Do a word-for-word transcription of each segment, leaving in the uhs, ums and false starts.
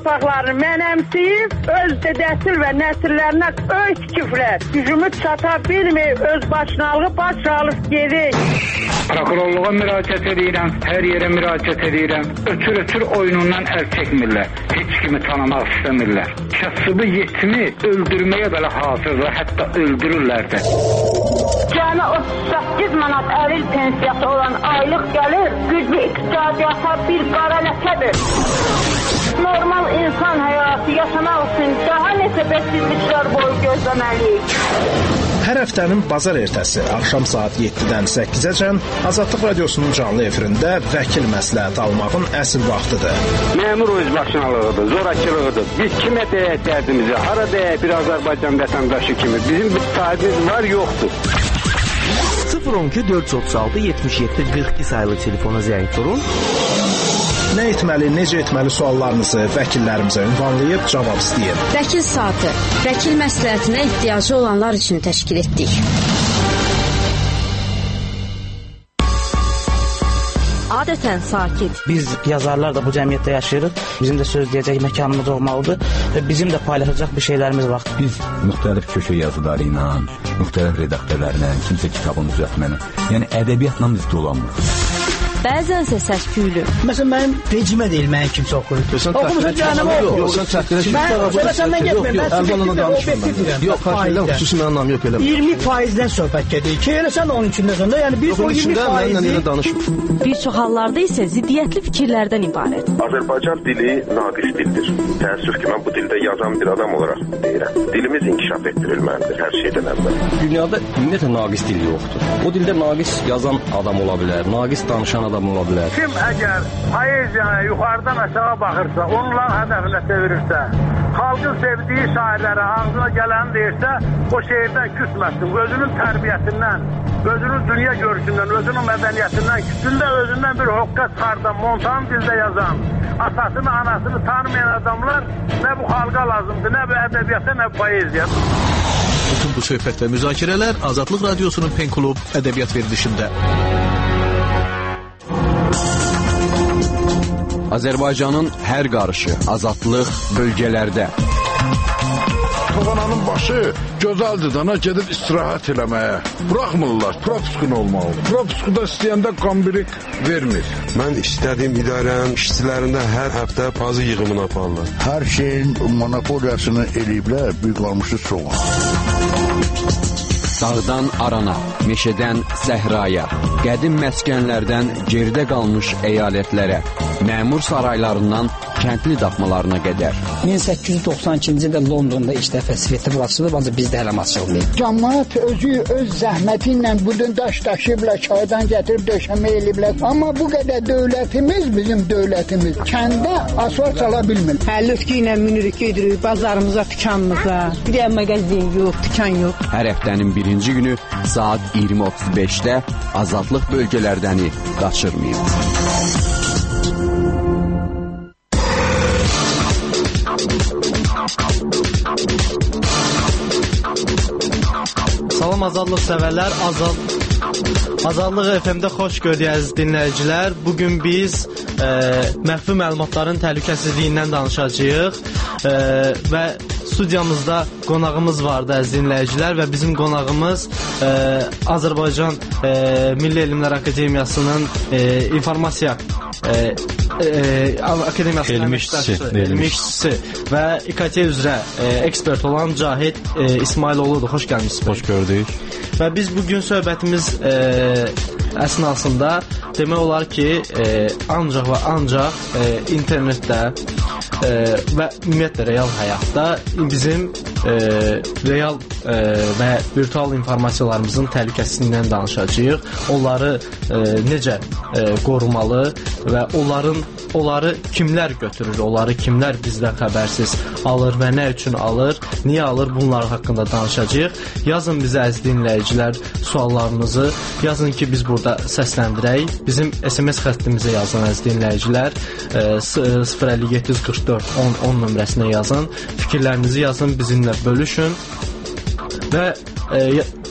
torpaqlarını mənəmsiyib, öz dədəsil və nəsillərinə öz küfrlər, gücümü çata bilməyib, öz başınalığı baş alıb gedir. Prokurorluğa müraciət edirəm, hər yerə müraciət edirəm. Ötür-ötür oyunundan əl çəkmirlər, heç kimi tanımaq istəmirlər. Kasıbı yetimi öldürməyə belə hazırdır, hətta öldürürlər də. Cəmi otuz səkkiz manat əril pensiyası olan aylıq gəlir, güclü iqtisadiyyata bir qara ləkədir. Normal insan həyatı yaşamaq üçün daha neçə bəsizliklər boyu gözləməliyik. Hər həftənin bazar ertəsi axşam saat yeddidən səkkizəcən Azadlıq Radiosunun canlı efirində vəkil məsləhəti almağın əsl vaxtıdır. Məmur öz başınalığıdır, zorakılığıdır. Biz kimə deyək dərdimizi, hara deyək bir Azərbaycan vətəndaşı kimi. Bizim bir sahibimiz var, yoxdur. sıfır on iki dörd yüz otuz altı yetmiş yeddi qırx iki sayılı telefona zəng vurun. Nə etməli, necə etməli suallarınızı vəkillərimizə ünvanlayıb cavab istəyin. Vəkil saatı, vəkil məsləhətinə ehtiyacı olanlar üçün təşkil etdik. Adətən sakit. Biz yazarlar da bu cəmiyyətdə yaşayırıq. Bizim də söz deyəcək məkanımız olmalıdır və bizim də paylaşacaq bir şeylərimiz var. Biz müxtəlif köşə yazıları ilə, müxtəlif redaktörlərlə, kimsə kitabını düzəltməni, yəni ədəbiyyatla biz dolanmırıq. Bəzənsə səs-küylü. Məsələn, mənim vecimə deyil, mənim kimsə oxuyur. Oxumuşun cəhənnəmə oxuyur. Yox, sən çəkdirə Mən səndən getməyim. Mən Əlvanla danışmıram. Yox, xahiş xüsusi mənam yox elə. iyirmi faizdən söhbət gedir ki, elə sən onun içindəsən də, yəni biz o iyirmi faizi... Bir çox hallarda isə ziddiyyətli fikirlərdən ibarət. Azərbaycan dili naqis dildir. Təəssüf ki, mən bu dildə yazan bir adam olaraq deyirəm. Dilimiz inkişaf etdirilməlidir hər şeydən əvvəl. Dünyada ümumiyyətlə naqis dil yoxdur. O dildə naqis yazan adam ola bilər, naqis danışan adam ola bilər. Kim əgər poeziyaya yuxarıdan aşağı baxırsa, onların hədəfinə çevirirsə, xalqın sevdiyi şairlərə ağzına gələni deyirsə, o şeirdən küsməsin. Özünün tərbiyəsindən, özünün dünya görüşündən, özünün mədəniyyətindən, küsündə özündən bir hoqqa çıxardan, montan dildə yazan, atasını, anasını tanımayan adamlar nə bu xalqa lazımdır, nə bu ədəbiyyata, nə bu poeziya. Bütün bu söhbət və müzakirələr Azadlıq Radiosunun Pen Klub ədəbiyyat verilişində. Azərbaycanın hər qarışı, azadlıq bölgələrdə. Toğananın başı gözəldir dana gedib istirahət eləməyə. Buraxmırlar, propiskun olmalı. Propiskuda istəyəndə qambirik vermir. Mən istədiyim idarənin işçilərində hər həftə pazı yığımını aparırlar. Hər şeyin monopoliyasını eləyiblər, büyük qalmışı soğan. Dağdan arana, meşədən səhraya, qədim məskənlərdən geridə qalmış əyalətlərə, məmur saraylarından kəndli daxmalarına qədər. min səkkiz yüz doxsan ikinci ildə Londonda ilk dəfə sveti açılıb, ancaq bizdə hələ açılmayıb. Cəmaət özü öz zəhməti ilə budun daş daşıyıblar, çaydan gətirib döşəmə eləyiblər. Amma bu qədər dövlətimiz, bizim dövlətimiz kəndə asfalt sala bilmir. Həllütkü ilə minirik, gedirik bazarımıza, dükanımıza. Bir yer mağazin yox, dükan yox. Hər həftənin birinci günü saat iyirmi otuz beşdə Azadlıq bölgələrdəni qaçırmayın. Salam Azadlıq sevərlər, Azad Azadlıq F M-də xoş gördük əziz dinləyicilər. Bugün biz e, məxfi məlumatların təhlükəsizliyindən danışacağıq e, və studiyamızda qonağımız vardı əziz dinləyicilər və bizim qonağımız e, Azərbaycan e, Milli Elmlər Akademiyasının e, informasiya e, e, akademiyasının elmişçisi və İ K T üzrə e, ekspert olan Cahid e, İsmailoğlu'dur. Xoş gəlmişsiniz. Xoş gördük. Və biz bugün söhbətimiz e, əsnasında demək olar ki, e, ancaq və ancaq e, internetdə e, və ümumiyyətlə real həyatda bizim e, real e, və virtual informasiyalarımızın təhlükəsizliyindən danışacağıq. Onları e, necə e, qorumalı və onların onları kimlər götürür, onları kimlər bizdən xəbərsiz alır və nə üçün alır, niyə alır, bunlar haqqında danışacağıq. Yazın bizə əziz dinləyicilər suallarınızı, yazın ki biz burada səsləndirək. Bizim S M S xəttimizə yazın əziz dinləyicilər, sıfır əlli yeddi yüz qırx dörd on on nömrəsinə yazın, fikirlərinizi yazın, bizimlə bölüşün və e,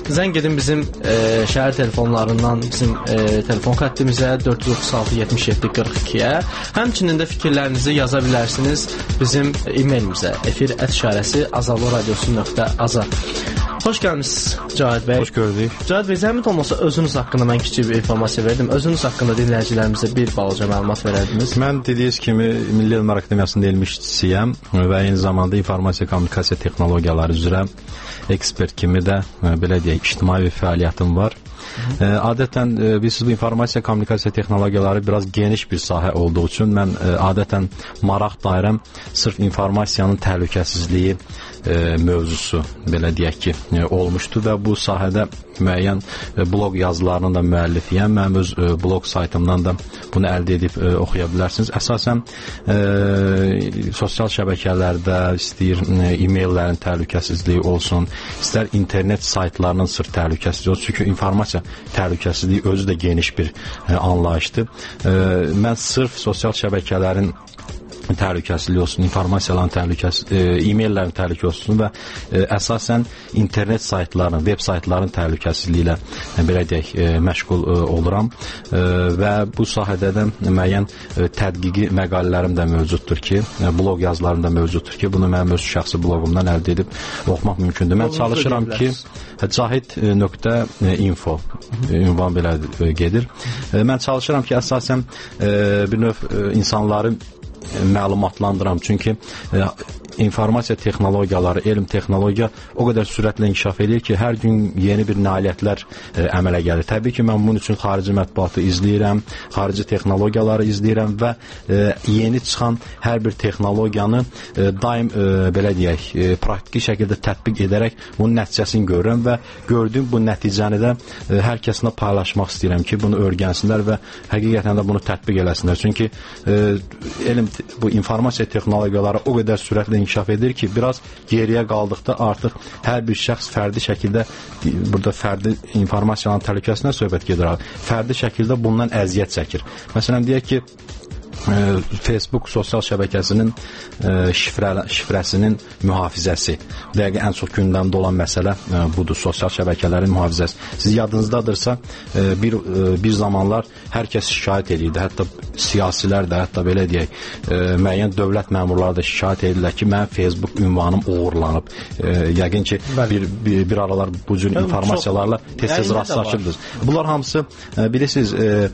zəng edin bizim e, şəhər telefonlarından bizim e, telefon xəttimizə dörd yüz otuz altı yetmiş yeddi qırx ikiyə. Həmçinin də fikirlərinizi yaza bilərsiniz bizim e-mailimizə efir ət işarəsi azaloradiosu.az. Xoş gəlmisiniz Cahid bəy. Xoş gördük. Cahid bəy, zəhmət olmasa özünüz haqqında mən kiçik bir informasiya verdim. Özünüz haqqında dinləyicilərimizə bir balaca məlumat verərdiniz. Mən dediyiniz kimi Milli Elmlər Akademiyasının elmi işçisiyəm və eyni zamanda informasiya kommunikasiya texnologiyaları üzrə ekspert kimi də belə deyək, ictimai bir fəaliyyətim var. Adətən bilirsiniz, bu informasiya kommunikasiya texnologiyaları biraz geniş bir sahə olduğu üçün mən adətən maraq dairəm sırf informasiyanın təhlükəsizliyi mövzusu belə deyək ki olmuşdu və bu sahədə müəyyən blog yazılarının da müəllifiyəm. Mənim öz blog saytımdan da bunu əldə edib oxuya bilərsiniz. Əsasən e, sosial şəbəkələrdə istəyir e-maillərin təhlükəsizliyi olsun, istər internet saytlarının sırf təhlükəsizliyi olsun. Çünki informasiya təhlükəsizliyi özü də geniş bir e, anlayışdır. E, mən sırf sosial şəbəkələrin təhlükəsizliyi olsun, informasiyaların təhlükəsizliyi, e, e-maillərin təhlükəsizliyi olsun və e, əsasən internet saytlarının, web saytlarının təhlükəsizliyi ilə e, belə deyək, e, məşğul e, oluram e, və bu sahədə də müəyyən e, tədqiqi məqalələrim də mövcuddur ki, e, blog yazılarım da mövcuddur ki, bunu mənim öz şəxsi bloqumdan əldə edib oxumaq mümkündür. Mən çalışıram ki, cahid nöqtə info ünvan belə gedir. E, mən çalışıram ki, əsasən e, bir növ e, insanları məlumatlandıram. Çünki e, informasiya texnologiyaları, elm texnologiya o qədər sürətlə inkişaf edir ki, hər gün yeni bir nailiyyətlər e, əmələ gəlir. Təbii ki, mən bunun üçün xarici mətbuatı izləyirəm, xarici texnologiyaları izləyirəm və e, yeni çıxan hər bir texnologiyanı e, daim e, belə deyək, e, praktiki şəkildə tətbiq edərək bunun nəticəsini görürəm və gördüyüm bu nəticəni də e, hər kəsinə paylaşmaq istəyirəm ki, bunu öyrənsinlər və həqiqətən də bunu tətbiq eləsinlər. Çünki e, elm, bu informasiya texnologiyaları o qədər sürətlə inkişaf edir ki, biraz geriyə qaldıqda artıq hər bir şəxs fərdi şəkildə, burada fərdi informasiyanın təhlükəsindən söhbət gedir, fərdi şəkildə bundan əziyyət çəkir. Məsələn, deyək ki, Facebook sosial şəbəkəsinin şifrə, şifrəsinin mühafizəsi. Dəqiq ən çox gündəmdə olan məsələ budur, sosial şəbəkələrin mühafizəsi. Siz yadınızdadırsa, bir, bir zamanlar hər kəs şikayət edirdi, hətta siyasilər də, hətta belə deyək, müəyyən dövlət məmurları da şikayət edirlər ki, mənim Facebook ünvanım uğurlanıb. Yəqin ki, bir, bir, bir aralar bu cür informasiyalarla tez-tez rastlaşırdınız. Bunlar hamısı, bilirsiniz,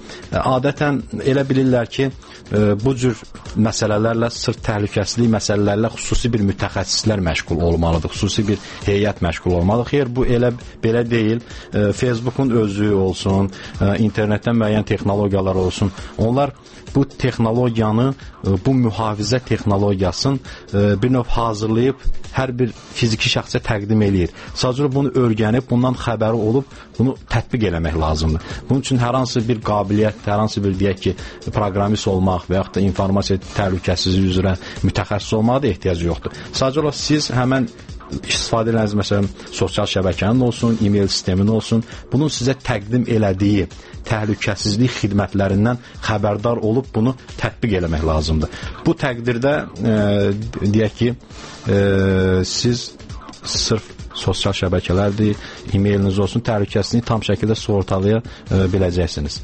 adətən elə bilirlər ki, bu cür məsələlərlə, sırf təhlükəsizlik məsələlərlə xüsusi bir mütəxəssislər məşğul olmalıdır, xüsusi bir heyət məşğul olmalıdır. Xeyr, bu elə belə deyil. Facebookun özü olsun, internetdən müəyyən texnologiyalar olsun. Onlar bu texnologiyanı, bu mühafizə texnologiyasını bir növ hazırlayıb hər bir fiziki şəxsə təqdim eləyir. Sadəcə bunu öyrənib, bundan xəbəri olub, bunu tətbiq eləmək lazımdır. Bunun üçün hər hansı bir qabiliyyət, hər hansı bir deyək ki, proqramist olmaq və yaxud da informasiya təhlükəsizliyi üzrə mütəxəssis olmağa da ehtiyac yoxdur. Sadəcə olaraq siz həmən istifadə ediniz, məsələn, sosial şəbəkənin olsun, e-mail sistemin olsun, bunun sizə təqdim elədiyi təhlükəsizlik xidmətlərindən xəbərdar olub bunu tətbiq eləmək lazımdır. Bu təqdirdə e, deyək ki, e, siz sırf sosial şəbəkələrdir, e-mailiniz olsun, təhlükəsizliyi tam şəkildə sığortalaya e, biləcəksiniz.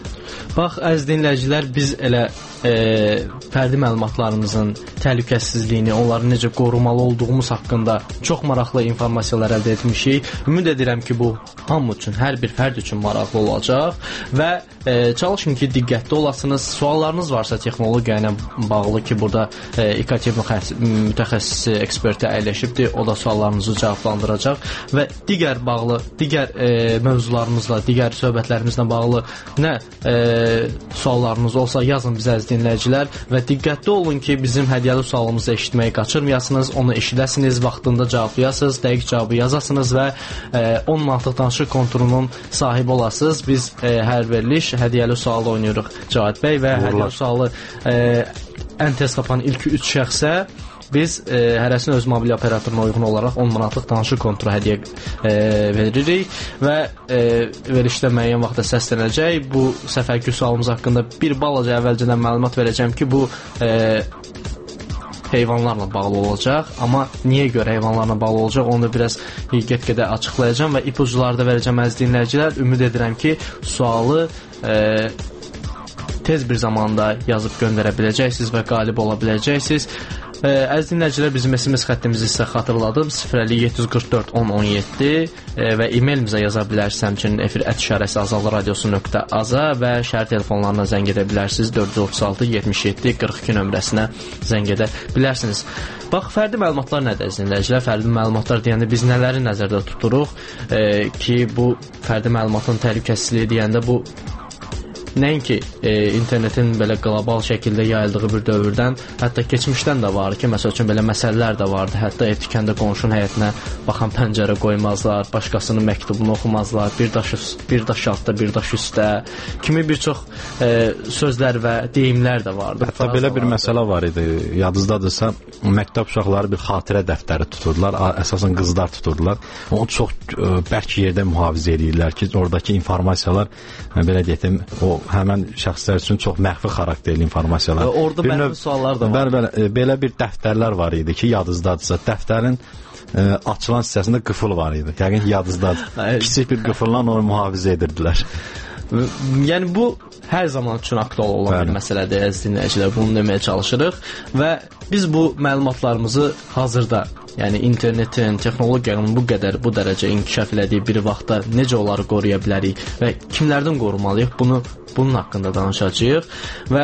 Bax, əziz dinləyicilər, biz elə e, fərdi məlumatlarımızın təhlükəsizliyini, onları necə qorumalı olduğumuz haqqında çox maraqlı informasiyalar əldə etmişik. Ümid edirəm ki, bu hamı üçün, hər bir fərd üçün maraqlı olacaq və e, çalışın ki, diqqətli olasınız. Suallarınız varsa texnologiya ilə bağlı ki, burada e, İ K T mütəxəssisi, eksperti əyləşibdir, o da suallarınızı cavablandıracaq və digər bağlı, digər e, mövzularımızla, digər söhbətlərimizlə bağlı nə e, suallarınız olsa yazın bizə, əziz dinləyicilər, və diqqətli olun ki, bizim hədiyyəli sualımızı eşitməyi qaçırmayasınız, onu eşidəsiniz, vaxtında cavablayasınız, dəqiq cavabı yazasınız və e, on manatlıq danışıq konturunun sahibi olasınız. Biz e, hər veriliş hədiyyəli sualı oynayırıq Cahid bəy və hədiyyəli sualı e, ən tez tapan ilk üç şəxsə biz e, hərəsinin öz mobil operatoruna uyğun olaraq on manatlıq danışıq konturu hədiyyə e, veririk və e, verişdə müəyyən vaxtda səslənəcək. Bu səfərki sualımız haqqında bir balaca əvvəlcədən məlumat verəcəm ki, bu e, heyvanlarla bağlı olacaq. Amma niyə görə heyvanlarla bağlı olacaq, onu da biraz get-gedə açıqlayacağam və ipucuları da verəcəm əziz dinləyicilər. Ümid edirəm ki, sualı e, tez bir zamanda yazıb göndərə biləcəksiniz və qalib ola biləcəksiniz. Ə, əziz dinləyicilər, bizim S M S xəttimizi sizə xatırladım. sıfır əlli yeddi yüz qırx dörd on on yeddi ə, və e-mailimizə yaza bilərsiniz. Həmçinin efir ət işarəsi azallı radiosu nöqtə aza və şəhər telefonlarına zəng edə bilərsiniz. dörd yüz otuz altı yetmiş yeddi qırx iki nömrəsinə zəng edə bilərsiniz. Bax, fərdi məlumatlar nədir əziz dinləyicilər? Fərdi məlumatlar deyəndə biz nələri nəzərdə tuturuq ə, ki, bu fərdi məlumatın təhlükəsizliyi deyəndə bu nəinki e, internetin belə qlobal şəkildə yayıldığı bir dövrdən, hətta keçmişdən də var ki, məsəl üçün belə məsələlər də vardı. Hətta ev tikəndə qonşunun həyətinə baxan pəncərə qoymazlar, başqasının məktubunu oxumazlar, bir daş, bir daş altda, bir daş üstdə kimi bir çox e, sözlər və deyimlər də vardı. Hətta belə bir məsələ var idi, yadınızdadırsa, məktəb uşaqları bir xatirə dəftəri tuturdular, əsasən qızlar tuturdular. Onu çox e, bərk yerdə mühafizə edirlər ki, oradakı informasiyalar, belə deyim, o həmən şəxslər üçün çox məxfi xarakterli informasiyalar. Orada bir məxfi növ, suallar da var. Bəli, bəli, belə bir dəftərlər var idi ki, yadınızdadırsa, dəftərin ə, açılan hissəsində qıfıl var idi. Yəqin ki, yadınızdadır. Kiçik bir qıfılla onu mühafizə edirdilər. Yəni bu hər zaman üçün aktual olan Bəli. bir məsələdir, əziz dinləyicilər. Bunu deməyə çalışırıq və biz bu məlumatlarımızı hazırda, yəni internetin, texnologiyanın bu qədər, bu dərəcə inkişaf elədiyi bir vaxtda necə onları qoruya bilərik və kimlərdən qorumalıyıq, bunu bunun haqqında danışacağıq və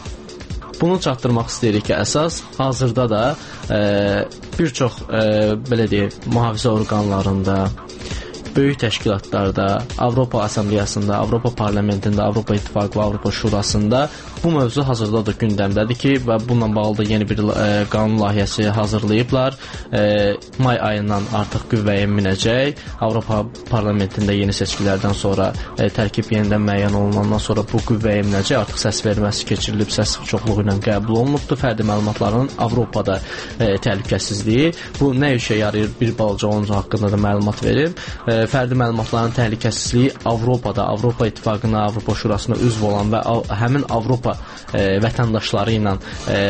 bunu çatdırmaq istəyirik ki, əsas hazırda da e, bir çox e, belə deyək, mühafizə orqanlarında, böyük təşkilatlarda, Avropa Assambleyasında, Avropa Parlamentində, Avropa İttifaqı və Avropa Şurasında bu mövzu hazırda da gündəmdədir ki, və bununla bağlı da yeni bir e, qanun layihəsi hazırlayıblar. E, may ayından artıq qüvvəyə minəcək. Avropa Parlamentində yeni seçkilərdən sonra e, tərkib yenidən müəyyən olunandan sonra bu qüvvəyə minəcək. Artıq səs verməsi keçirilib, səs çoxluğu ilə qəbul olunubdur. Fərdi məlumatların Avropada e, təhlükəsizliyi. Bu nə işə yarayır? Bir balaca onun haqqında da məlumat verim. E, fərdi məlumatların təhlükəsizliyi Avropada, Avropa İttifaqına, Avropa Şurasına üzv olan və av, həmin Avropa e, vətəndaşları ilə e,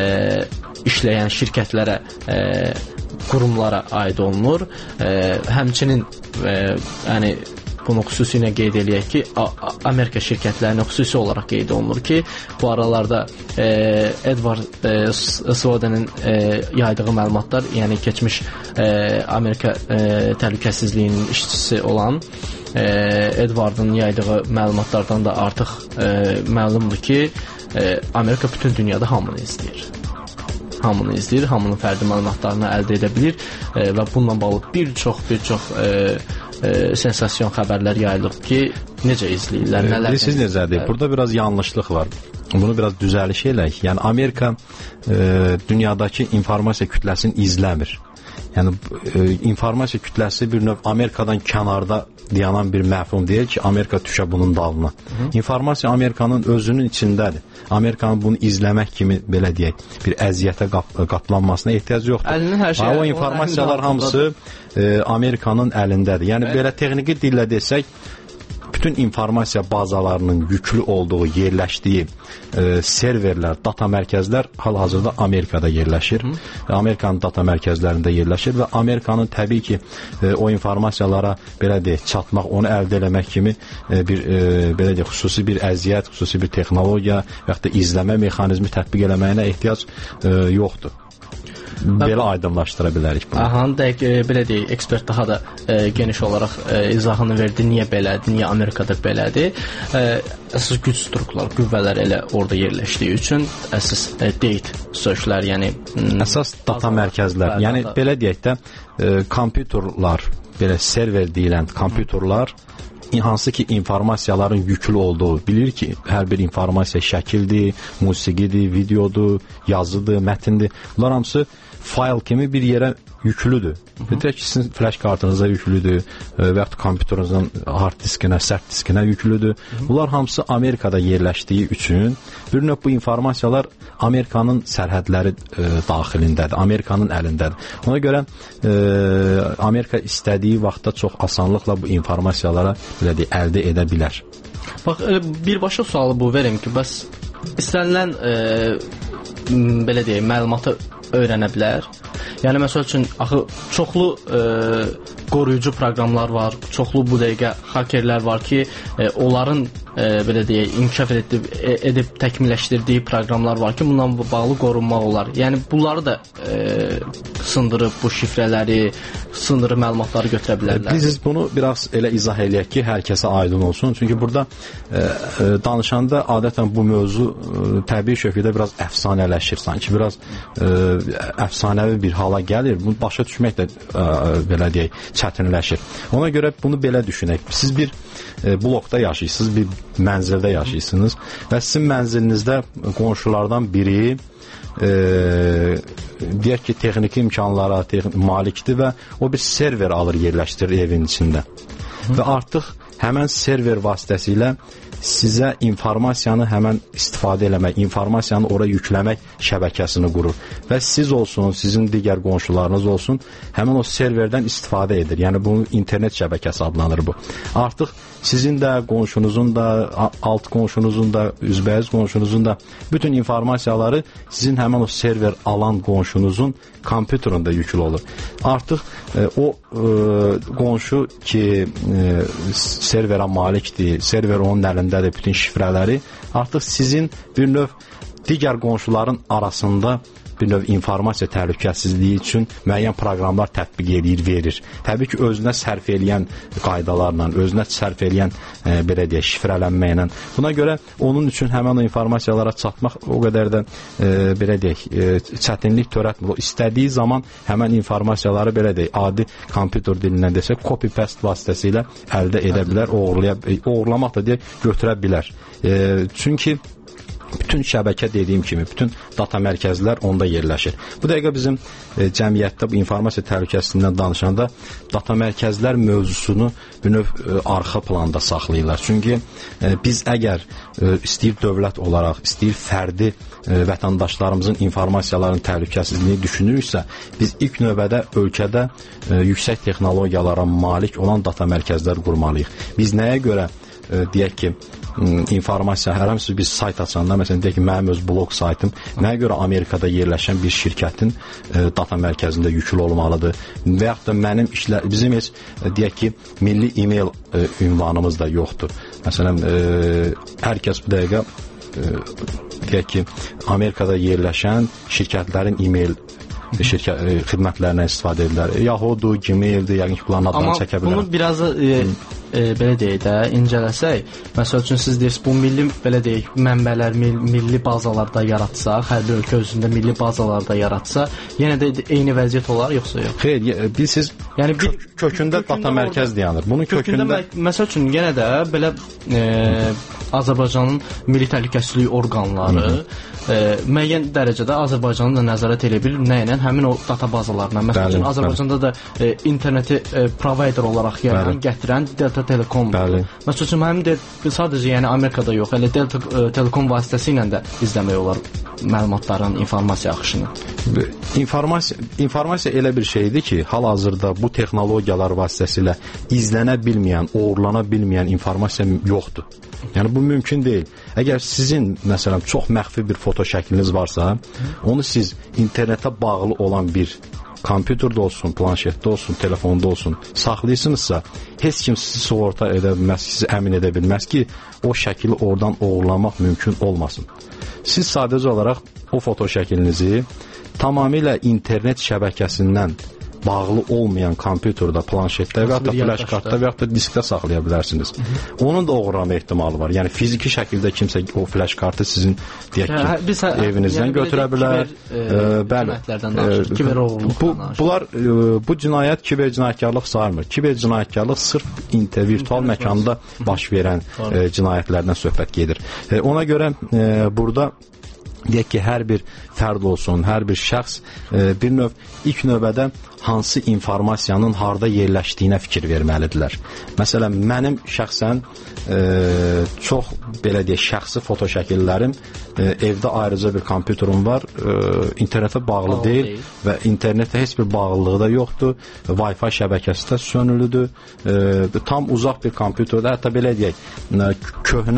işləyən şirkətlərə, e, qurumlara aid olunur. E, həmçinin e, yəni bunu xüsusilə qeyd eləyək ki, Amerika şirkətlərinə xüsusi olaraq qeyd olunur ki, bu aralarda e, Edward e, Snowden'in e, yaydığı məlumatlar, yəni keçmiş e, Amerika e, təhlükəsizliyinin işçisi olan e, Edward'ın yaydığı məlumatlardan da artıq e, məlumdur ki, e, Amerika bütün dünyada hamını izləyir. Hamını izləyir, hamının fərdi məlumatlarını əldə edə bilir e, və bununla bağlı bir çox, bir çox e, E, sensasiyon xəbərlər yayılıb ki, necə izləyirlər, nələr... Siz necədir? Burada biraz yanlışlıq var. Bunu biraz düzəliş elək. Yəni, Amerika e, dünyadakı informasiya kütləsini izləmir. Yəni, e, informasiya kütləsi bir növ Amerikadan kənarda dayanan bir məfhum deyil ki, Amerika düşə bunun dalına. Hı. İnformasiya Amerikanın özünün içindədir. Amerikanın bunu izləmək kimi, belə deyək, bir əziyyətə qap qaplanmasına ehtiyac yoxdur. Əlinin hər şey, o informasiyalar hamısı e, Amerikanın əlindədir. Yəni, belə texniki dillə desək, bütün informasiya bazalarının yüklü olduğu, yerləşdiyi e, serverlər, data mərkəzlər hal-hazırda Amerikada yerləşir. Hı. Amerikanın data mərkəzlərində yerləşir və Amerikanın təbii ki, e, o informasiyalara belə deyək, çatmaq, onu əldə eləmək kimi e, bir e, belə deyək, xüsusi bir əziyyət, xüsusi bir texnologiya və ya da izləmə mexanizmi tətbiq eləməyinə ehtiyac e, yoxdur. Belə aydınlaşdıra bilərik bunu. Aha, dəqiq, e, belə deyək, ekspert daha da e, geniş olaraq e, izahını verdi, niyə belədir, niyə Amerikada belədir. E, əsas güc strukturlar, qüvvələr elə orada yerləşdiyi üçün əsas e, date searchlər, yəni əsas data mərkəzlər, yəni da, belə deyək də, e, kompüterlər, belə server deyilən kompüterlər hansı ki informasiyaların yüklü olduğu, bilir ki, hər bir informasiya şəkildir, musiqidir, videodur, yazıdır, mətindir. Bunlar hamısı fayl kimi bir yerə yüklüdür. Deyək ki, sizin flash kartınıza yüklüdür və yaxud kompüterinizin hard diskinə, sərt diskinə yüklüdür. Bunlar hamısı Amerikada yerləşdiyi üçün bir növ bu informasiyalar Amerikanın sərhədləri e, daxilindədir, Amerikanın əlindədir. Ona görə e, Amerika istədiyi vaxtda çox asanlıqla bu informasiyalara belə deyək, əldə edə bilər. Bax, birbaşa sualı bu verim ki, bəs istənilən e, belə deyək, məlumatı öyrənə bilər. Yəni məsəl üçün axı çoxlu e, qoruyucu proqramlar var, çoxlu bu dəqiqə hakerlər var ki, e, onların e, belə deyək, inkişaf edib, edib təkmilləşdirdiyi proqramlar var ki, bununla bağlı qorunmaq olar. Yəni bunları da e, sındırıb bu şifrələri, sındırıb məlumatları götürə bilərlər. Biz bunu biraz elə izah eləyək ki, hər kəsə aydın olsun. Çünki burada e, e, danışanda adətən bu mövzu e, təbii şəkildə biraz əfsanələşir, sanki biraz e, əfsanəvi bir hala gəlir. Bunu başa düşmək də e, belə deyək, çətinləşir. Ona görə bunu belə düşünək. Siz bir e, blokda yaşayırsınız, bir mənzildə yaşayırsınız və sizin mənzilinizdə qonşulardan biri e, deyək ki, texniki imkanlara texn malikdir və o bir server alır, yerləşdirir evin içində. Hı. Və artıq həmən server vasitəsilə sizə informasiyanı həmən istifadə eləmək, informasiyanı ora yükləmək şəbəkəsini qurur. Və siz olsun, sizin digər qonşularınız olsun, həmən o serverdən istifadə edir. Yəni bunun internet şəbəkəsi adlanır bu. Artıq sizin də, qonşunuzun da, alt qonşunuzun da, üzbəyiz qonşunuzun da bütün informasiyaları sizin həmən o server alan qonşunuzun kompüterində yüklü olur. Artıq e, o e, qonşu ki e, serverə malikdir, server onun əlindədir, bütün şifrələri artıq sizin bir növ digər qonşuların arasında bir növ informasiya təhlükəsizliyi üçün müəyyən proqramlar tətbiq edir, verir. Təbii ki, özünə sərf eləyən qaydalarla, özünə sərf eləyən e, belə deyək, şifrələnməklə. Buna görə onun üçün həmən o informasiyalara çatmaq o qədər də e, belə deyək, e, çətinlik törətmir. O istədiyi zaman həmən informasiyaları belə deyək, adi kompüter dilindən desək, copy-paste vasitəsilə əldə edə bilər, oğurlaya, oğurlamaq da deyək, götürə bilər. E, çünki bütün şəbəkə dediyim kimi, bütün data mərkəzlər onda yerləşir. Bu dəqiqə bizim e, cəmiyyətdə bu informasiya təhlükəsizliyindən danışanda data mərkəzlər mövzusunu bir növ e, arxa planda saxlayırlar. Çünki e, biz əgər e, istəyir dövlət olaraq, istəyir fərdi e, vətəndaşlarımızın informasiyaların təhlükəsizliyini düşünürüksə, biz ilk növbədə ölkədə e, yüksək texnologiyalara malik olan data mərkəzlər qurmalıyıq. Biz nəyə görə e, deyək ki, informasiya, hər hansı bir sayt açanda, məsələn, deyək ki, mənim öz blog saytım nəyə görə Amerikada yerləşən bir şirkətin e, data mərkəzində yüklü olmalıdır və yaxud da mənim işlər, bizim heç, e, deyək ki, milli e-mail e, ünvanımız da yoxdur. Məsələn, e, hər kəs bu dəqiqə e, deyək ki, Amerikada yerləşən şirkətlərin e-mail şirkət e, xidmətlərindən istifadə edirlər. Yahoo-dur, Gmail-dir, yəqin ki, bunların adlarını çəkə bilərəm. Amma bunu biraz e, e, belə deyək də, incələsək, məsəl üçün siz deyirsiniz, bu milli, belə deyək, mənbələr mil, milli bazalarda yaratsaq, hər bir ölkə özündə milli bazalarda yaratsa, yenə də eyni vəziyyət olar, yoxsa yox? Xeyr, bilsiz, yəni bir, kök, kökündə data mərkəz dayanır. Bunun kökündə, kökündə məsəl üçün yenə də belə e, Azərbaycanın milli təhlükəsizlik orqanları e, müəyyən dərəcədə Azərbaycanı da nəzarət edə bilir, nə ilə həmin o data bazalarına. Məsəl üçün Azərbaycanda da e, interneti e, provider olaraq yəni, gətirən Delta Telekom. Məsəl üçün həmin de, sadəcə yəni Amerikada yox, elə Delta e, Telekom vasitəsilə də izləmək olar məlumatların, informasiya axışını. İnformasiya, informasiya elə bir şeydir ki, hal-hazırda bu texnologiyalar vasitəsilə izlənə bilməyən, oğurlana bilməyən informasiya yoxdur. Yəni bu mümkün deyil. Əgər sizin məsələn çox məxfi bir foto şəkliniz varsa, onu siz internetə bağlı olan bir kompüterdə olsun, planşetdə olsun, telefonda olsun saxlayırsınızsa, heç kim sizi sığorta edə bilməz, sizi əmin edə bilməz ki, o şəkili oradan oğurlamaq mümkün olmasın. Siz sadəcə olaraq o foto şəklinizi tamamilə internet şəbəkəsindən bağlı olmayan kompüterdə, planşetdə və ya da flash kartda və ya da diskdə saxlaya bilərsiniz. Hı -hı. Onun da oğurlama ehtimalı var. Yəni fiziki şəkildə kimsə o flash kartı sizin deyək ki, hə, biz, evinizdən yəni, götürə bilər. Kiber, e, bəli. E, kiber bu bunlar e, bu cinayət kiber cinayətkarlıq sayılmır. Kiber cinayətkarlıq sırf virtual məkanda baş verən e, cinayətlərdən söhbət gedir. E, ona görə e, burada deyək ki, hər bir fərd olsun, hər bir şəxs e, bir növ ilk növbədə hansı informasiyanın harda yerləşdiyinə fikir verməlidirlər. Məsələn, mənim şəxsən e, çox belə deyək, şəxsi foto şəkillərim e, evdə ayrıca bir kompüterim var, e, internetə bağlı Bağlı deyil, deyil və internetə heç bir bağlılığı da yoxdur. Wi-Fi şəbəkəsi də sönülüdür. E, tam uzaq bir kompüterdə, hətta belə deyək, köhnə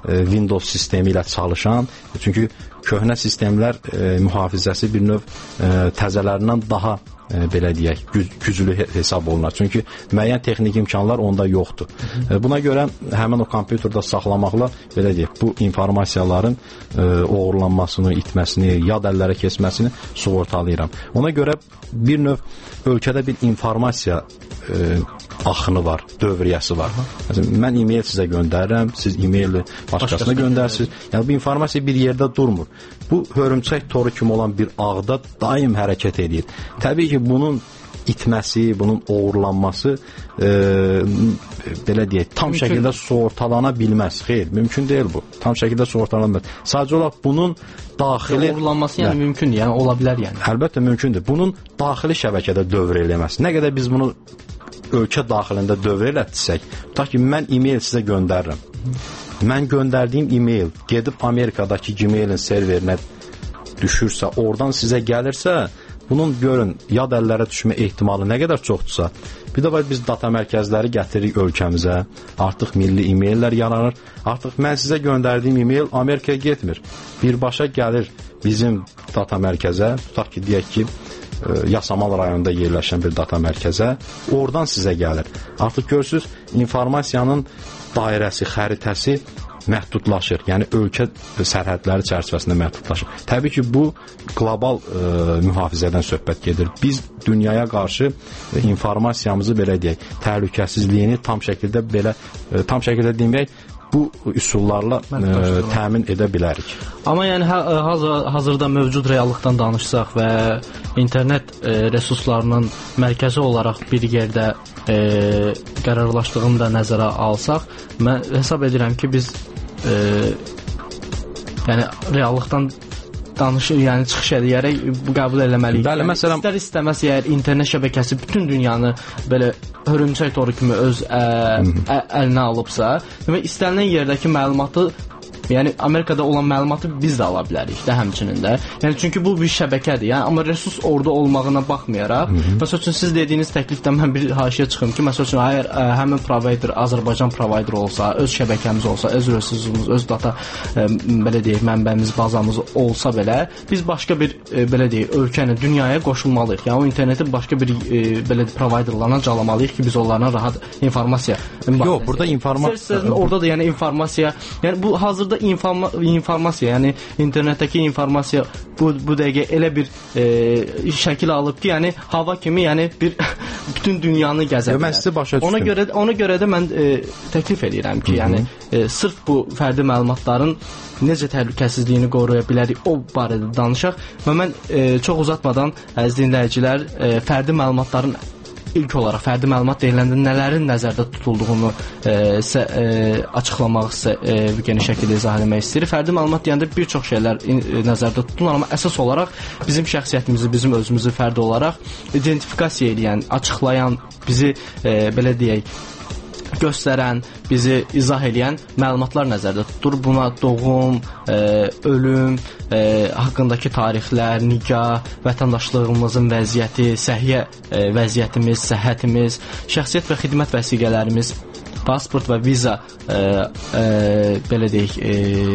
e, Windows sistemi ilə çalışan, çünki köhnə sistemlər e, mühafizəsi bir növ e, təzələrindən daha e, belə deyək, güc güclü hesab olunur. Çünki müəyyən texniki imkanlar onda yoxdur. E, buna görə həmin o kompüterdə saxlamaqla belə deyək, bu informasiyaların e, oğurlanmasını, itməsini, yad əllərə keçməsini sığortalayıram. Ona görə bir növ ölkədə bir informasiya e, axını var, dövriyyəsi var. Məsələn, mən e-mail sizə göndərirəm, siz e-maili başqasına göndərirsiniz. Yəni bu informasiya bir yerdə durmur. Bu hörümçək toru kimi olan bir ağda daim hərəkət edir. Təbii ki, bunun itməsi, bunun oğurlanması e, belə deyək, tam mümkün şəkildə sığortalana bilməz. Xeyr, mümkün deyil bu. Tam şəkildə sığortalana bilməz. Sadəcə olaraq bunun daxili oğurlanması yəni mümkündür, yəni ola bilər yəni. Əlbəttə mümkündür. Bunun daxili şəbəkədə dövr eləməsi. Nə qədər biz bunu ölkə daxilində dövr elətdirsək, tutaq ki, mən e-mail sizə göndərirəm. Mən göndərdiyim e-mail gedib Amerikadakı Gmailin serverinə düşürsə, oradan sizə gəlirsə, bunun görün, yad əllərə düşmə ehtimalı nə qədər çoxdursa, bir də biz data mərkəzləri gətiririk ölkəmizə, artıq milli e-maillər yaranır, artıq mən sizə göndərdiyim e-mail Amerikaya getmir, birbaşa gəlir bizim data mərkəzə, tutaq ki, deyək ki, Yasamal rayonunda yerləşən bir data mərkəzə, oradan sizə gəlir. Artıq görürsünüz, informasiyanın dairəsi, xəritəsi məhdudlaşır. Yəni ölkə sərhədləri çərçivəsində məhdudlaşır. Təbii ki, bu qlobal e, mühafizədən söhbət gedir. Biz dünyaya qarşı e, informasiyamızı belə deyək, təhlükəsizliyini tam şəkildə belə e, tam şəkildə demək, bu üsullarla e, təmin edə bilərik. Amma yəni hazır, hazırda mövcud reallıqdan danışsaq və internet e, resurslarının mərkəzi olaraq bir yerdə e, qərarlaşdığını da nəzərə alsaq, mən hesab edirəm ki, biz e, yəni reallıqdan danışır, yəni çıxış edərək bu qəbul eləməliyik. Bəli, yəni, məsələn, istər istəməz əgər internet şəbəkəsi bütün dünyanı belə hörümçək toru kimi öz ə, ə, əlinə alıbsa, demək istənilən yerdəki məlumatı, yəni Amerikada olan məlumatı biz də ala bilərik də həmçinin də. Yəni çünki bu bir şəbəkədir. Yəni amma resurs orada olmağına baxmayaraq, məsəl üçün siz dediyiniz təklifdən mən bir haşiyə çıxım ki, məsəl üçün əgər ə, həmin provider Azərbaycan provider olsa, öz şəbəkəmiz olsa, öz resursumuz, öz data ə, belə deyək, mənbəmiz, bazamız olsa belə, biz başqa bir ə, belə deyək, ölkəni, dünyaya qoşulmalıyıq. Yəni o interneti başqa bir ə, belə providerlarla calamalıyıq ki, biz onlardan rahat informasiya. Yox, burada informasiya orada da yəni informasiya, yəni bu hazırda Informa informasiya, yəni internetdəki informasiya bu, bu dəqiqə elə bir e, şəkil alıb ki, yəni hava kimi, yəni bir bütün dünyanı gəzə bilər. Mən sizə başa düşdüm. Ona görə ona görə də mən e, təklif edirəm ki, Hı -hı. yəni e, sırf bu fərdi məlumatların necə təhlükəsizliyini qoruya bilərik o barədə danışaq və mən e, çox uzatmadan əziz dinləyicilər, e, fərdi məlumatların İlk olaraq fərdi məlumat deyiləndə nələrin nəzərdə tutulduğunu e, sizə e, açıqlamaq, sizə e, geniş şəkildə izah etmək istəyir. Fərdi məlumat deyəndə bir çox şeylər e, nəzərdə tutulur, amma əsas olaraq bizim şəxsiyyətimizi, bizim özümüzü fərdi olaraq identifikasiya edən, açıqlayan, bizi e, belə deyək, göstərən, bizi izah edən məlumatlar nəzərdə tutulur. Buna doğum, e, ölüm, e, haqqındakı tarixlər, nikah, vətəndaşlığımızın vəziyyəti, səhiyyə e, vəziyyətimiz, səhhətimiz, şəxsiyyət və xidmət vəsiqələrimiz, pasport və viza e, e, belə deyək e,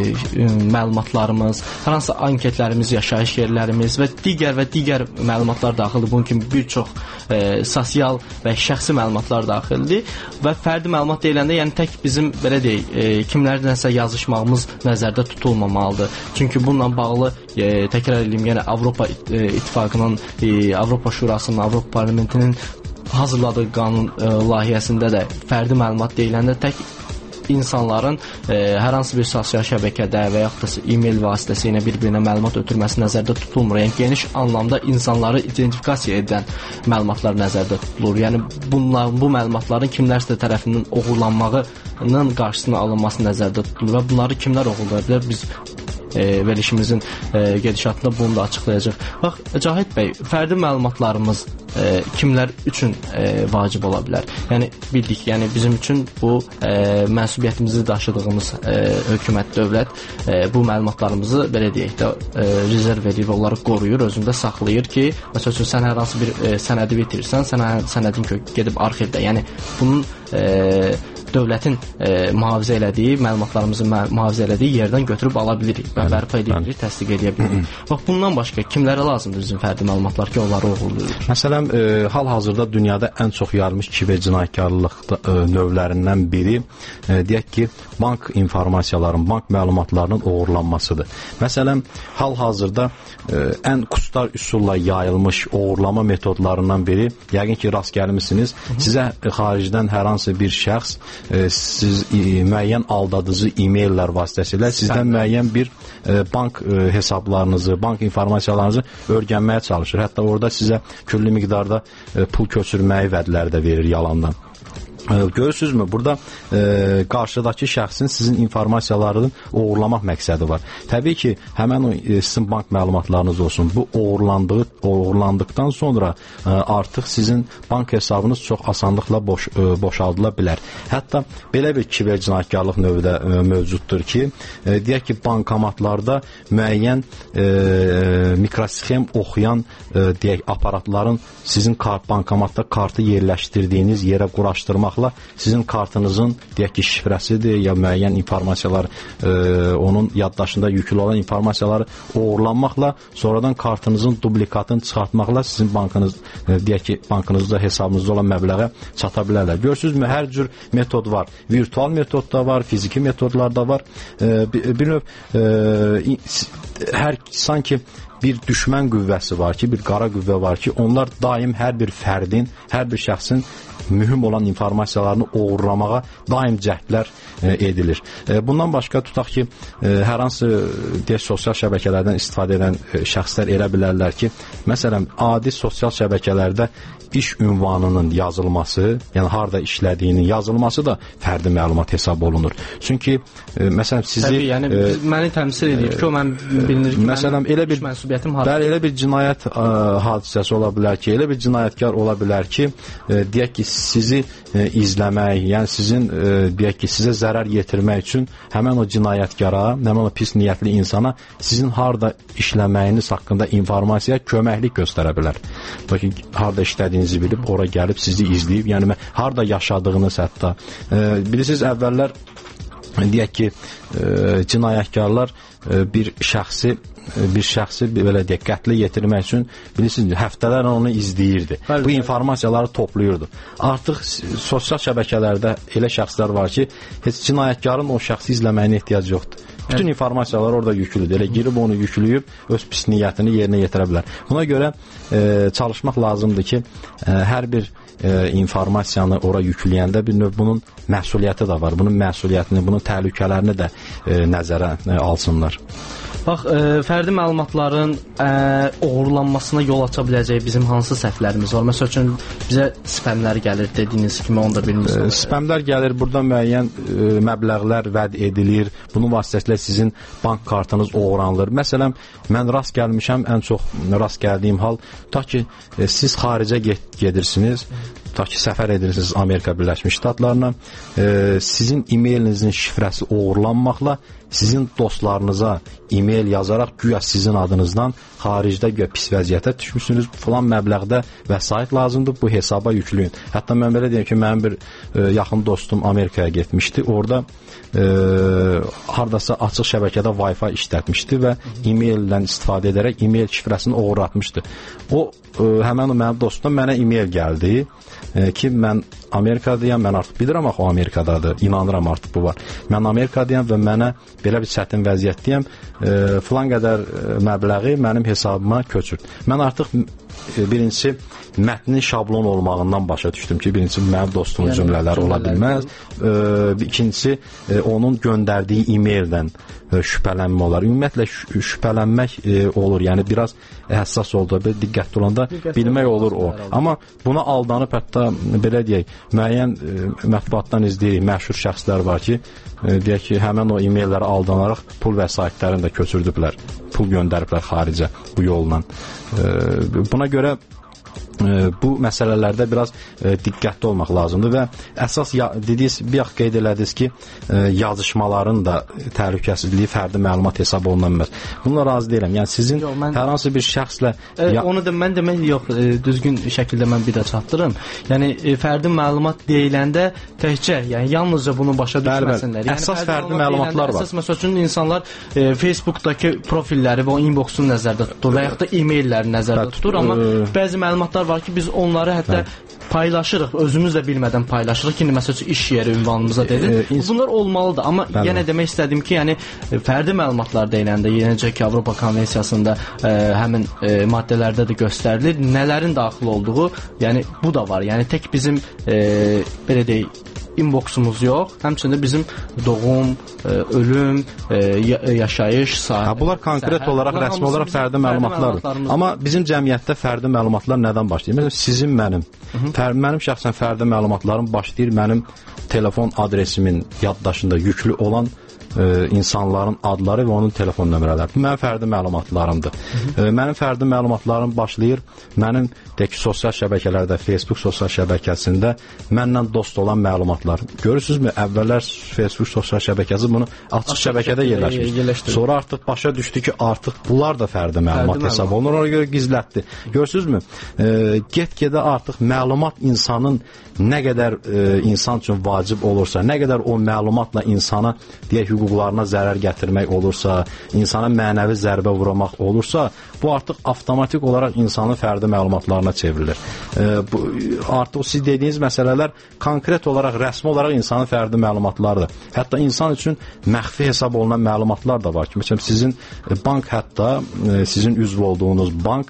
məlumatlarımız, hər hansı anketlərimiz, yaşayış yerlərimiz və digər və digər məlumatlar daxildir. Bunun kimi bir çox e, sosial və şəxsi məlumatlar daxildir və fərdi məlumat deyiləndə yəni tək bizim belə deyək e, kimlərlənsə yazışmağımız nəzərdə tutulmamalıdır. Çünki bununla bağlı e, təkrar edeyim, yəni Avropa e, İttifaqının, e, Avropa Şurasının, Avropa Parlamentinin hazırladığı qanun e, layihəsində də fərdi məlumat deyiləndə tək insanların e, hər hansı bir sosial şəbəkədə və yaxud da e-mail vasitəsilə bir-birinə məlumat ötürməsi nəzərdə tutulmur. Yəni geniş anlamda insanları identifikasiya edən məlumatlar nəzərdə tutulur. Yəni bunlar, bu məlumatların kimlərsə tərəfindən oğurlanmağının qarşısının alınması nəzərdə tutulur və bunları kimlər oğurlaya bilər? Biz E, verilişimizin e, gedişatında bunu da açıqlayacaq. Bax, Cahid bəy, fərdi məlumatlarımız e, kimlər üçün e, vacib ola bilər? Yəni bildik, yəni bizim üçün bu e, mənsubiyyətimizi daşıdığımız e, hökumət, dövlət e, bu məlumatlarımızı belə deyək də e, rezerv edir və onları qoruyur, özündə saxlayır ki, məsəl üçün sən hər hansı bir e, sənədi bitirirsən, sən sənədin gedib arxivdə, yəni bunun e, dövlətin e, mühafizə elədiyi, məlumatlarımızı mühafizə elədiyi yerdən götürüb ala bilirik və bərpa edə bilirik, təsdiq edə bilirik. Bax, bundan başqa kimlərə lazımdır bizim fərdi məlumatlar ki, onları oğurlayır? Məsələn, e, hal-hazırda dünyada ən çox yayılmış kiber cinayətkarlıq e, növlərindən biri, e, deyək ki, bank informasiyalarının, bank məlumatlarının uğurlanmasıdır. Məsələn, hal-hazırda e, ən kustar üsulla yayılmış uğurlama metodlarından biri, yəqin ki, rast gəlmişsiniz, sizə e, xaricdən hər hansı bir şəxs e, siz e, müəyyən aldadıcı e-maillər vasitəsilə sizdən müəyyən bir e, bank e, hesablarınızı, bank informasiyalarınızı öyrənməyə çalışır. Hətta orada sizə külli miqdarda e, pul köçürməyi vədləri də verir yalandan. Görürsünüzmü? Burada e, qarşıdakı şəxsin sizin informasiyalarını uğurlamaq məqsədi var. Təbii ki, həmən o e, sizin bank məlumatlarınız olsun. Bu uğurlandığı, uğurlandıqdan sonra e, artıq sizin bank hesabınız çox asanlıqla boş, e, boşaldıla bilər. Hətta belə bir kiber cinayətkarlıq növü də e, mövcuddur ki, e, deyək ki, bankomatlarda müəyyən e, mikrosxem oxuyan e, deyək, aparatların sizin kart, bankomatda kartı yerləşdirdiyiniz yerə quraşdırmaq sizin kartınızın deyək ki, şifrəsidir ya müəyyən informasiyalar e, onun yaddaşında yüklü olan informasiyaları uğurlanmaqla sonradan kartınızın duplikatını çıxartmaqla sizin bankınız e, deyək ki, bankınızda hesabınızda olan məbləğə çata bilərlər. Görürsünüzmü? Hər cür metod var. Virtual metod da var, fiziki metodlar da var. E, bir, bir növ e, hər sanki bir düşmən qüvvəsi var ki, bir qara qüvvə var ki, onlar daim hər bir fərdin, hər bir şəxsin mühüm olan informasiyalarını uğurlamağa daim cəhdlər e, edilir. E, bundan başqa tutaq ki, e, hər hansı deyək, sosial şəbəkələrdən istifadə edən e, şəxslər elə bilərlər ki, məsələn, adi sosial şəbəkələrdə iş ünvanının yazılması, yəni harda işlədiyinin yazılması da fərdi məlumat hesab olunur. Çünki e, məsələn sizi Təbii, yəni e, məni təmsil edir ki, o mən bilinir ki, məsələn elə bir mənsubiyyətim bəli, elə bir cinayət ə, hadisəsi ola bilər ki, elə bir cinayətkar ola bilər ki, ə, deyək ki, sizi ə, izləmək, yəni sizin ə, deyək ki, sizə zərər yetirmək üçün həmən o cinayətkara, həmən o pis niyyətli insana sizin harda işləməyiniz haqqında informasiya köməklik göstərə bilər. Bakın, harda işlədiyinizi bilib, ora gəlib sizi izləyib, yəni harda yaşadığınız hətta. Ə, bilirsiniz, əvvəllər deyək ki, ə, cinayətkarlar ə, bir şəxsi bir şəxsi belə deyək, qətlə yetirmək üçün bilirsiniz, həftələrlə onu izləyirdi. Bu informasiyaları toplayırdı. Artıq sosial şəbəkələrdə elə şəxslər var ki, heç cinayətkarın o şəxsi izləməyinə ehtiyac yoxdur. Bütün informasiyalar orada yüklüdür. Elə girib onu yükləyib öz pis niyyətini yerinə yetirə bilər. Buna görə e, çalışmaq lazımdır ki, e, hər bir e, informasiyanı ora yükləyəndə bir növ bunun məsuliyyəti də var. Bunun məsuliyyətini, bunun təhlükələrini də e, nəzərə e, alsınlar. Bax, e, fərdi məlumatların e, uğurlanmasına yol aça biləcəyi bizim hansı səhvlərimiz var? Məsəl üçün bizə spamlər gəlir, dediyiniz kimi, onu da bilmirsiniz. E, spamlər gəlir, burada müəyyən e, məbləğlər vəd edilir. Bunun vasitəsilə sizin bank kartınız uğurlanır. Məsələn, mən rast gəlmişəm, ən çox rast gəldiyim hal, ta ki e, siz xaricə get gedirsiniz, ta ki səfər edirsiniz Amerika Birləşmiş Ştatlarına, e, sizin e-mailinizin şifrəsi uğurlanmaqla sizin dostlarınıza e-mail yazaraq güya sizin adınızdan xaricdə güya pis vəziyyətə düşmüsünüz, falan məbləğdə vəsait lazımdır, bu hesaba yükləyin. Hətta mən belə deyim ki, mənim bir e, yaxın dostum Amerikaya getmişdi, orada e, hardasa açıq şəbəkədə Wi-Fi işlətmişdi və e-maildən istifadə edərək e-mail şifrəsini uğurlatmışdı. O, e, həmən o mənim dostum mənə e-mail gəldi e, ki, mən Amerikadayam, mən artıq bilirəm axı o Amerikadadır, inanıram artıq bu var. Mən Amerikadayam və mənə belə bir çətin vəziyyətdəyəm, e, filan qədər e, məbləği mənim hesabıma köçür. Mən artıq e, birincisi mətnin şablon olmağından başa düşdüm ki, birincisi mənim dostumun yəni, cümlələri ola bilməz. E, ikincisi e, onun göndərdiyi e-maildən e, şübhələnmə olar. Ümumiyyətlə şübhələnmək e, olur, yəni biraz həssas oldu, bir diqqətli olanda bilmək olur o. Amma buna aldanıb hətta belə deyək, müəyyən e, mətbuatdan izləyirik, məşhur şəxslər var ki, e, deyək ki, həmən o e-maillərə aldanaraq pul vəsaitlərini də köçürdüblər, pul göndəriblər xaricə bu yolla. E, buna görə bu məsələlərdə biraz e, diqqətli olmaq lazımdır və əsas ya, dediniz, bir yax qeyd elədiniz ki, e, yazışmaların da təhlükəsizliyi fərdi məlumat hesab oluna bilməz. Bununla razı deyiləm. Yəni sizin yox, mən, hər hansı bir şəxslə e, ya, onu da mən demək yox, e, düzgün şəkildə mən bir də çatdırım. Yəni e, fərdi məlumat deyiləndə təkcə, yəni yalnızca bunu başa düşməsinlər. Yəni əsas fərdi, fərdi məlumatlar var. Əsas məsəl üçün insanlar e, Facebookdakı profilləri və o inboxunu nəzərdə tutur və yaxud da e-mailləri nəzərdə Bət, tutur, amma e, bəzi məlumatlar var ki, biz onları hətta hə. paylaşırıq, özümüz də bilmədən paylaşırıq ki, məsəl üçün iş yeri ünvanımıza dedik. E, Bunlar olmalıdır, amma bəli. yenə demək istədim ki, yəni fərdi məlumatlar deyiləndə, yenəcə ki, Avropa Konvensiyasında e, həmin e, maddələrdə də göstərilir, nələrin daxil olduğu, yəni bu da var. Yəni tək bizim e, belə deyək, inboxumuz yox, həmçində bizim doğum, e, ölüm, e, yaşayış, sahə. Bunlar konkret səhər, olaraq, bunlar rəsmi olaraq fərdi məlumatlardır. Amma bizim cəmiyyətdə fərdi məlumatlar nədən başlayır? Məsələn, sizin mənim, fər, mənim şəxsən fərdi məlumatlarım başlayır mənim telefon adresimin yaddaşında yüklü olan e, insanların adları və onun telefon nömrələri. Bu mənim fərdi məlumatlarımdır. E, mənim fərdi məlumatlarım başlayır mənim deyək, sosial şəbəkələrdə, Facebook sosial şəbəkəsində məndən dost olan məlumatlar. Görürsünüzmü? Əvvəllər Facebook sosial şəbəkəsi bunu açıq şəbəkədə yerləşmiş. Sonra artıq başa düşdü ki, artıq bunlar da fərdi məlumat fərdi hesab olunur. Ona görə gizlətdi. Görürsünüzmü? E, get-gedə artıq məlumat insanın nə qədər e, insan üçün vacib olursa, nə qədər o məlumatla insana deyək, hüquqlarına zərər gətirmək olursa, insana mənəvi zərbə vurmaq olursa, bu artıq avtomatik olaraq insanın fərdi məlumatlarına çevrilir. E, bu, artıq siz dediyiniz məsələlər konkret olaraq, rəsmi olaraq insanın fərdi məlumatlarıdır. Hətta insan üçün məxfi hesab olunan məlumatlar da var ki, məsələn, sizin bank, hətta e, sizin üzv olduğunuz bank,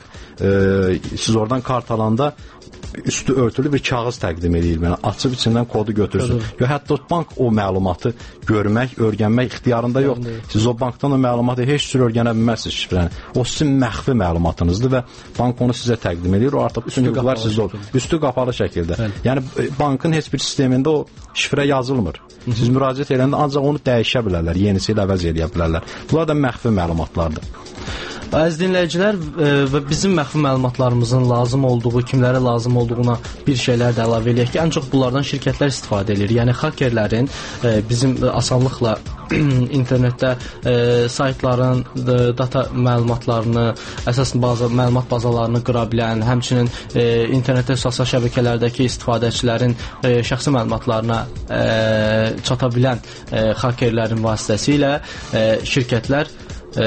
e, siz oradan kart alanda üstü örtülü bir kağız təqdim edir mənə. Açıb içindən kodu götürsün. Yo, hətta bank o məlumatı görmək, öyrənmək ixtiyarında yoxdur. Siz o bankdan o məlumatı heç cür öyrənə bilməzsiniz şifrəni. O sizin məxfi məlumatınızdır və bank onu sizə təqdim edir. O artıq bütün hüquqlar sizdə olur. Üstü qapalı şəkildə. Bəli. Yəni bankın heç bir sistemində o şifrə yazılmır. Siz müraciət edəndə ancaq onu dəyişə bilərlər, yenisi ilə əvəz edə bilərlər. Bunlar da məxfi məlumatlardır. Əziz dinləyicilər, e, və bizim məxfi məlumatlarımızın lazım olduğu, kimlərə lazım olduğuna bir şeylər də əlavə eləyək ki, ən çox bunlardan şirkətlər istifadə edir. Yəni hakerlərin e, bizim asanlıqla internetdə e, saytların e, data məlumatlarını, əsas baza, məlumat bazalarını qıra bilən, həmçinin e, internetdə sosial şəbəkələrdəki istifadəçilərin e, şəxsi məlumatlarına e, çata bilən e, hakerlərin vasitəsilə e, şirkətlər e,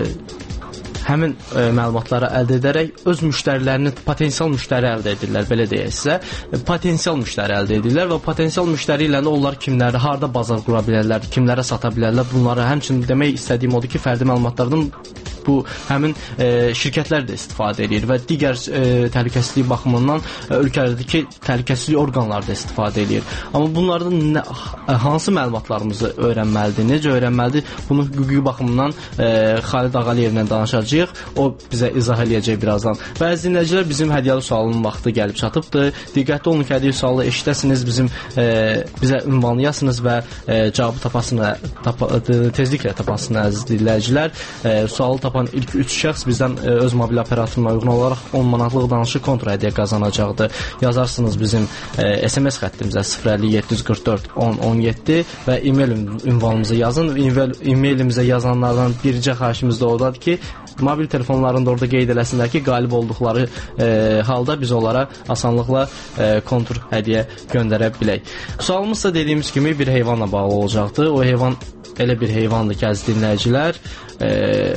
həmin e, məlumatları əldə edərək öz müştərilərini, potensial müştəri əldə edirlər, belə deyək sizə. E, potensial müştəri əldə edirlər və potensial müştəri ilə onlar kimləri, harda bazar qura bilərlər, kimlərə sata bilərlər, bunları həmçinin demək istədiyim odur ki, fərdi məlumatlardan bu həmin e, şirkətlər də istifadə edir və digər e, təhlükəsizlik baxımından e, ölkələrdəki təhlükəsizlik orqanları da istifadə edir. Amma bunlardan nə, hansı məlumatlarımızı öyrənməlidir, necə öyrənməlidir? Bunu hüquqi baxımdan e, Xalid Ağaliyevlə danışacağıq. O bizə izah eləyəcək birazdan. Və əziz dinləyicilər, bizim hədiyyəli sualının vaxtı gəlib çatıbdır. Diqqətli olun ki, hədiyyəli sualı eşidəsiniz, bizim e, bizə ünvanı yazsınız və e, cavabı tapasını, tapa, tezliklə tapasını əziz dinləyicilər. E, sualı tapan ilk üç şəxs bizdən e, öz mobil operatoruna uyğun olaraq on manatlıq danışıq kontra hədiyyə qazanacaqdır. Yazarsınız bizim e, S M S xəttimizə sıfır əlli yeddi yüz qırx dörd on on yeddi və e-mail ünvanımızı yazın. E-mailimizə yazanlardan bircə xahişimiz də odadır ki, mobil telefonlarında orada qeyd eləsinlər ki, qalib olduqları e, halda biz onlara asanlıqla e, kontur hədiyyə göndərə bilək. Sualımız da dediyimiz kimi bir heyvanla bağlı olacaqdır. O heyvan elə bir heyvandır ki, əziz dinləyicilər, e,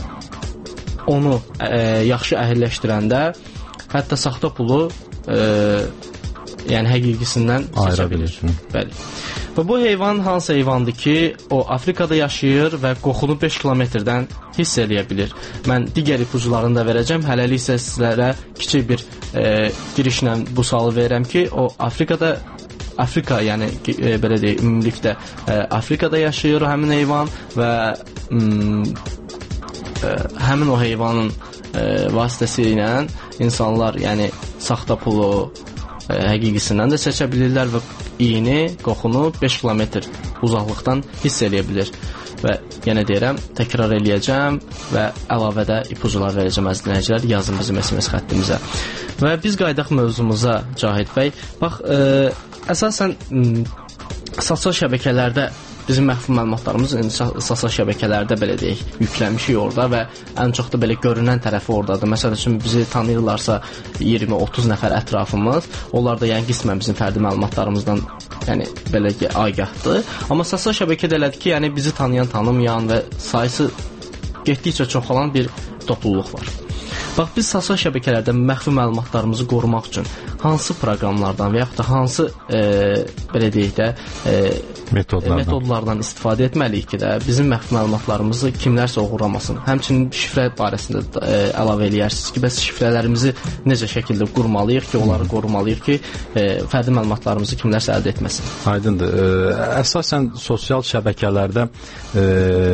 onu e, yaxşı əhəlləşdirəndə hətta saxta pulu e, yəni həqiqisindən seçə bilir. Bəli. Və bu heyvan hansı heyvandır ki, o Afrikada yaşayır və qoxunu beş kilometrdən hiss eləyə bilir. Mən digər ipucularını da verəcəm. Hələlik isə sizlərə kiçik bir e, girişlə bu sualı verirəm ki, o Afrikada Afrika, yəni e, belə deyək, ümumilikdə e, Afrikada yaşayır həmin heyvan və m, e, həmin o heyvanın e, vasitəsilə insanlar, yəni saxta pulu e, həqiqisindən də seçə bilirlər və iyini, qoxunu beş kilometr uzaqlıqdan hiss eləyə bilir. və yenə deyirəm, təkrar eləyəcəm və əlavədə ipucular verəcəm əziz dinləyicilər, yazın bizim S M S xəttimizə. Və biz qaydaq mövzumuza Cahid bəy. Bax, ə, əsasən ə, sosial şəbəkələrdə bizim məxfi məlumatlarımız sosial şəbəkələrdə belə deyək, yükləmişik orada və ən çox da belə görünən tərəfi oradadır. Məsələn üçün bizi tanıyırlarsa iyirmi otuz nəfər ətrafımız, onlar da yəni qismən bizim fərdi məlumatlarımızdan yəni belə ki, agahdır. Amma sosial şəbəkədə elədir ki, yəni bizi tanıyan, tanımayan və sayısı getdikcə çoxalan bir topluluq var. Bax, biz sosial şəbəkələrdə məxfi məlumatlarımızı qorumaq üçün hansı proqramlardan və yaxud da hansı e, belə deyək də e, metodlardan. metodlardan istifadə etməliyik ki də bizim məxfi məlumatlarımızı kimlərsə oğurlamasın. Həmçinin şifrə barəsində e, əlavə eləyərsiniz ki, bəs şifrələrimizi necə şəkildə qurmalıyıq ki, onları qorumalıyıq ki, e, fərdi məlumatlarımızı kimlərsə əldə etməsin. Aydındır. E, əsasən sosial şəbəkələrdə e,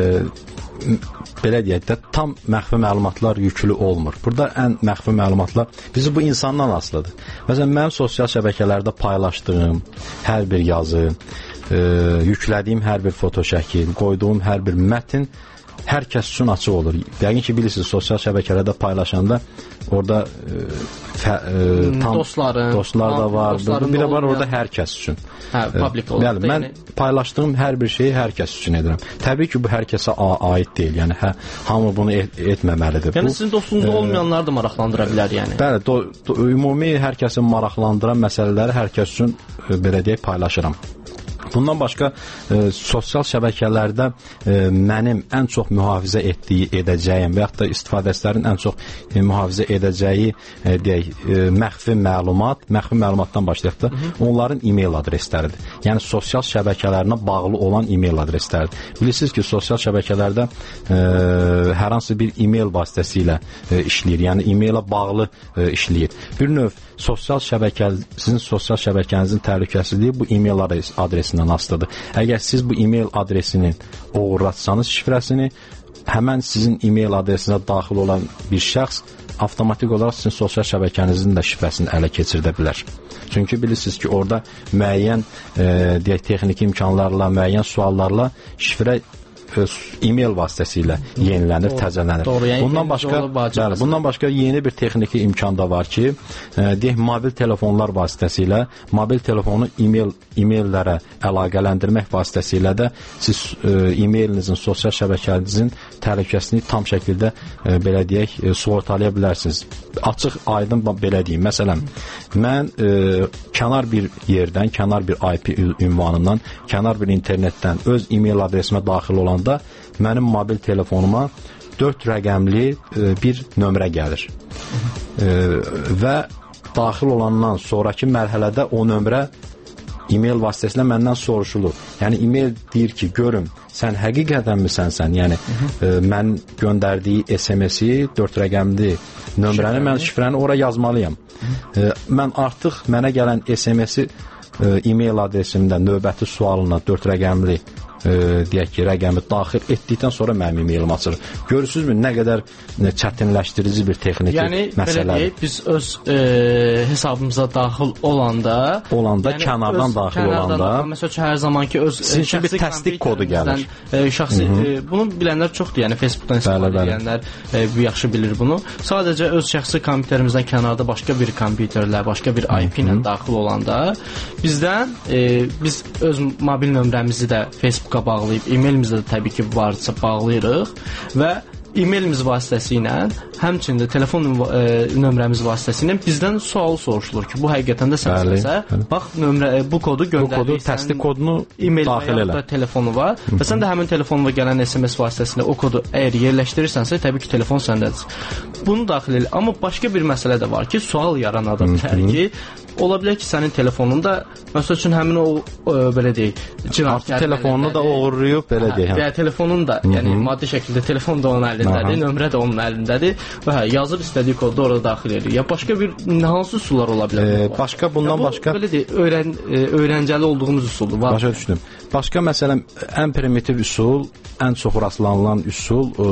belə deyək də tam məxfi məlumatlar yüklü olmur. Burada ən məxfi məlumatlar bizi bu insandan asılıdır. Məsələn, mənim sosial şəbəkələrdə paylaşdığım hər bir yazı, e, yüklədiyim hər bir fotoşəkil, qoyduğum hər bir mətn hər kəs üçün açıq olur. Yəqin ki, bilirsiniz, sosial şəbəkələrdə paylaşanda orada e, fə, e, tam dostların, dostlar da var. Bir də var orada hər kəs üçün. Hə, public olur. Yəni mən yəni paylaşdığım hər bir şeyi hər kəs üçün edirəm. Təbii ki, bu hər kəsə aid deyil. Yəni hə, hamı bunu et, etməməlidir. Yəni bu, sizin dostunuzda e, olmayanlar da maraqlandıra bilər yəni. Bəli, do, do, ümumi hər kəsin maraqlandıran məsələləri hər kəs üçün e, belə deyək paylaşıram. Bundan başqa e, sosial şəbəkələrdə e, mənim ən çox mühafizə etdiyi, edəcəyim və yaxud da istifadəçilərin ən çox e, mühafizə edəcəyi e, deyək, e, məxfi məlumat, məxfi məlumatdan başlayaq da, onların e-mail adresləridir. Yəni sosial şəbəkələrinə bağlı olan e-mail adresləridir. Bilirsiniz ki, sosial şəbəkələrdə e, hər hansı bir e-mail vasitəsilə e, işləyir. Yəni e-mailə bağlı e, işləyir. Bir növ sosial şəbəkə, sizin sosial şəbəkənizin təhlükəsizliyi bu e-mail adresindən asılıdır. Əgər siz bu e-mail adresini uğurlatsanız şifrəsini, həmən sizin e-mail adresinə daxil olan bir şəxs avtomatik olaraq sizin sosial şəbəkənizin də şifrəsini ələ keçirdə bilər. Çünki bilirsiniz ki, orada müəyyən e, deyək, texniki imkanlarla, müəyyən suallarla şifrə e-mail vasitəsilə yenilənir, təzələnir. Doğru, yəni bundan başqa, bəli, bundan başqa yeni bir texniki imkan da var ki, e, deyək, mobil telefonlar vasitəsilə, mobil telefonu e-mail e-maillərə əlaqələndirmək vasitəsilə də siz e, e-mailinizin, sosial şəbəkənizin təhlükəsizliyini tam şəkildə e, belə deyək, e, sığortalaya bilərsiniz. Açıq, aydın belə deyim. Məsələn, mən e, kənar bir yerdən, kənar bir I P ünvanından, kənar bir internetdən öz e-mail adresimə daxil olan da mənim mobil telefonuma dörd rəqəmli e, bir nömrə gəlir. E, və daxil olandan sonraki mərhələdə o nömrə e-mail vasitəsilə məndən soruşulur. Yəni e-mail deyir ki, görüm, sən həqiqətən mi sənsən? Yəni e, mən göndərdiyi S M S-i, dörd rəqəmli nömrəni, mən şifrəni ora yazmalıyam. E, mən artıq mənə gələn S M S-i e, e-mail adresimdə növbəti sualına dörd rəqəmli e, deyək ki, rəqəmi daxil etdikdən sonra mənim e-mailim açılır. Görürsünüzmü nə qədər nə çətinləşdirici bir texniki yəni, məsələdir. Yəni belə deyək, biz öz e, hesabımıza daxil olanda olanda, yəni, kənardan öz, daxil kənardan olanda daxil, məsəl üçün hər zamanki öz sizin üçün bir təsdiq kodu gəlir. E, şəxsi, e, bunu bilənlər çoxdur, yəni Facebookdan istifadə edənlər e, yaxşı bilir bunu. Sadəcə öz şəxsi kompüterimizdən kənarda başqa bir kompüterlə, başqa bir I P ilə daxil olanda bizdən e, biz öz mobil nömrəmizi də Facebook bağlayıb, e-mailimizi də təbii ki, varsa bağlayırıq və e-mailimiz vasitəsilə, həmçində telefon e, nömrəmiz vasitəsilə bizdən sual soruşulur ki, bu həqiqətən də sənsə, bax, nömrə, e, bu kodu göndərdik. Bu kodu, təsdiq kodunu daxil elə. Telefonu var Hı -hı. və sən də həmin telefonuna gələn S M S vasitəsilə o kodu əgər yerləşdirirsənsə, təbii ki, telefon səndədir. Bunu daxil elə. Amma başqa bir məsələ də var ki, sual yaranadı bilər ki, ola bilər ki, sənin telefonunda, məsəl üçün həmin o, o belə deyək, cinayətkar telefonunu da uğurlayıb, belə deyək. Hə, telefonun da, yəni maddi şəkildə telefon da onun əlindədir, nömrə də onun əlindədir və hə, yazıb istədiyi kodu orada daxil edir. Ya başqa bir hansı üsullar ola bilər? E, başqa bundan ya, bu, başqa belə deyək, öyrən, e, öyrəncəli olduğumuz üsuldur. Var. Başa düşdüm. Başqa məsələn, ən primitiv üsul, ən çox rastlanılan üsul, e,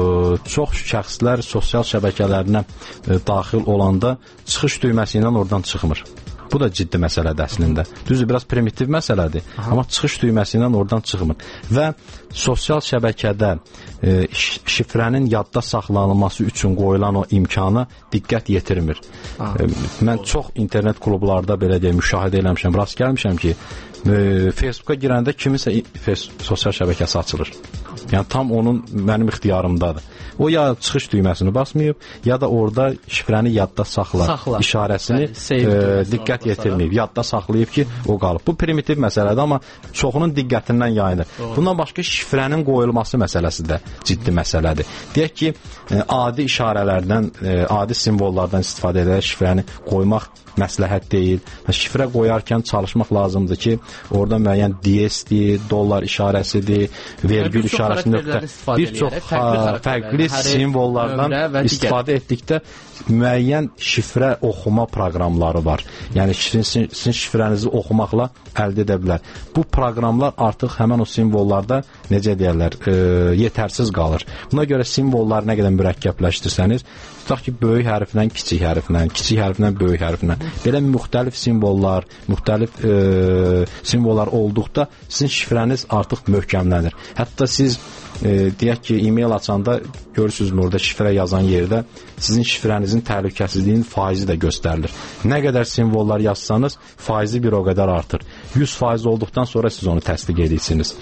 çox şəxslər sosial şəbəkələrinə e, daxil olanda çıxış düyməsi ilə oradan çıxmır. Bu da ciddi məsələdir əslində. Düzdür, biraz primitiv məsələdir, Aha. amma çıxış düyməsi ilə oradan çıxmır. Və sosial şəbəkədə e, şifrənin yadda saxlanılması üçün qoyulan o imkana diqqət yetirmir. E, mən çox internet klublarda belə deyim, müşahidə eləmişəm, rast gəlmişəm ki, e, Facebooka girəndə kimisə sosial şəbəkəsi açılır. Yəni tam onun mənim ixtiyarımdadır. O ya çıxış düyməsini basmayıb, ya da orada şifrəni yadda saxla, saxla. işarəsini yəni, e, diqqət yetirməyib, yadda saxlayıb ki, o qalıb. Bu primitiv məsələdir, amma çoxunun diqqətindən yayınır. Doğru. Bundan başqa şifrənin qoyulması məsələsi də ciddi məsələdir. Deyək ki, e, adi işarələrdən, e, adi simvollardan istifadə edərək şifrəni qoymaq məsləhət deyil. Şifrə qoyarkən çalışmaq lazımdır ki, orada müəyyən D S-dir, dollar işarəsidir, vergül işarəsi nöqtə, bir çox fərqli, fərqli simvollardan istifadə etdikdə müəyyən şifrə oxuma proqramları var. Yəni sizin, sizin şifrənizi oxumaqla əldə edə bilər. Bu proqramlar artıq həmən o simvollarda necə deyərlər, e, yetərsiz qalır. Buna görə simvolları nə qədər mürəkkəbləşdirsəniz, tutaq ki, böyük hərflə kiçik hərflə, kiçik hərflə böyük hərflə, belə müxtəlif simvollar, müxtəlif e, simvollar olduqda sizin şifrəniz artıq möhkəmlənir. Hətta siz e, deyək ki, e-mail açanda görürsünüz orada şifrə yazan yerdə sizin şifrənizin təhlükəsizliyinin faizi də göstərilir. Nə qədər simvollar yazsanız, faizi bir o qədər artır. yüz faiz olduqdan sonra siz onu təsdiq edirsiniz.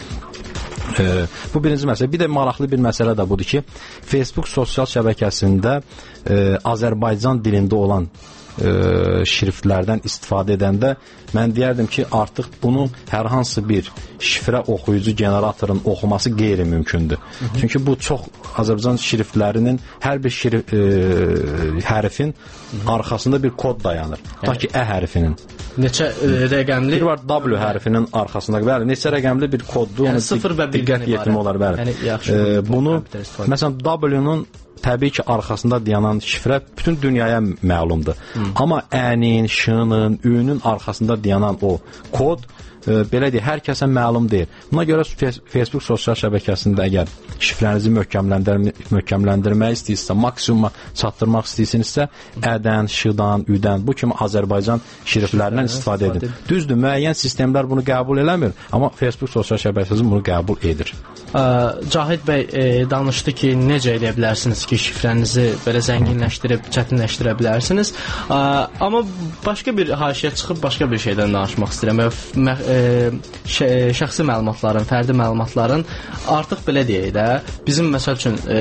Ee, bu birinci məsələ. Bir də maraqlı bir məsələ də budur ki, Facebook sosial şəbəkəsində e, Azərbaycan dilində olan e, şriftlərdən istifadə edəndə mən deyərdim ki, artıq bunu hər hansı bir şifrə oxuyucu generatorun oxuması qeyri-mümkündür. Hı -hı. Çünki bu çox Azərbaycan şriftlərinin hər bir şrif, e, hərfin Hı -hı. arxasında bir kod dayanır. Tutaq ki, ə hərfinin. Neçə e, rəqəmli? Bir var W hərfinin arxasında, bəli, neçə rəqəmli bir koddur, yəni, onu diqqət yetirmək olar, bəli. Yəni, yaxşı, e, bunu, məsələn, W-nun təbii ki, arxasında dayanan şifrə bütün dünyaya məlumdur. Hmm. Amma Ə-nin, Ş-nın, Ü-nün arxasında dayanan o kod e, belə deyək, hər kəsə məlum deyil. Buna görə Facebook sosial şəbəkəsində əgər şifrənizi möhkəmləndirmək, möhkəmləndirmək istəyirsə, maksimuma çatdırmaq istəyirsinizsə, Ə-dən, Ş-dan, Ü-dən, bu kimi Azərbaycan şriflərindən istifadə edin. Düzdür, müəyyən sistemlər bunu qəbul eləmir, amma Facebook sosial şəbəkəsi bunu qəbul edir. Ə, Cahid bəy e, danışdı ki, necə edə bilərsiniz ki, şifrənizi belə zənginləşdirib, çətinləşdirə bilərsiniz. Ə, amma başqa bir haşiyə çıxıb, başqa bir şeydən danışmaq istəyirəm. Mə, e, şəxsi məlumatların, fərdi məlumatların artıq belə deyək də, bizim məsəl üçün e,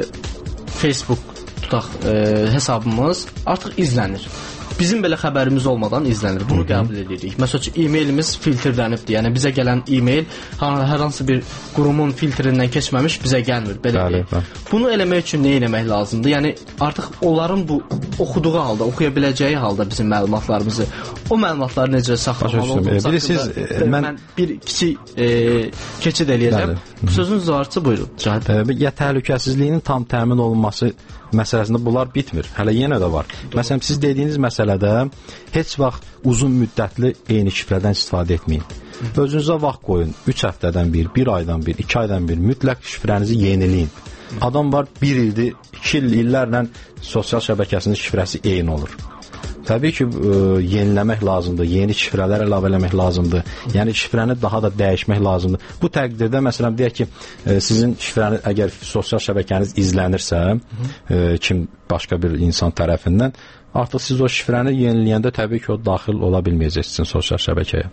Facebook tutaq e, hesabımız artıq izlənir. Bizim belə xəbərimiz olmadan izlənir. Bunu qəbul edirik. Məsəl üçün, e-mailimiz filtrlənibdir. Yəni bizə gələn e-mail hər hansı bir qurumun filtrindən keçməmiş bizə gəlmir. Belə bəli, bəli. Bunu eləmək üçün nə etmək lazımdır? Yəni artıq onların bu oxuduğu halda, oxuya biləcəyi halda bizim məlumatlarımızı, o məlumatları necə saxlamalı olduğumuz haqqında mən, mən bir kiçik e, keçid eləyəcəm. Sözünüz varsa buyurun. E, ya təhlükəsizliyinin tam təmin olunması məsələsində bunlar bitmir. Hələ yenə də var. Doğru. Məsələn, siz dediyiniz məsələdə heç vaxt uzun müddətli eyni şifrədən istifadə etməyin. Hı. Özünüzə vaxt qoyun. üç həftədən bir, bir aydan bir, iki aydan bir mütləq şifrənizi yeniləyin. Hı. Adam var bir ildir, iki il, illərlə sosial şəbəkəsinin şifrəsi eyni olur. Təbii ki, e, yeniləmək lazımdır, yeni şifrələr əlavə eləmək lazımdır. Yəni şifrəni daha da dəyişmək lazımdır. Bu təqdirdə məsələn deyək ki, e, sizin şifrəniz əgər sosial şəbəkəniz izlənirsə, e, kim başqa bir insan tərəfindən, artıq siz o şifrəni yeniləyəndə təbii ki, o daxil ola bilməyəcəksiniz sosial şəbəkəyə.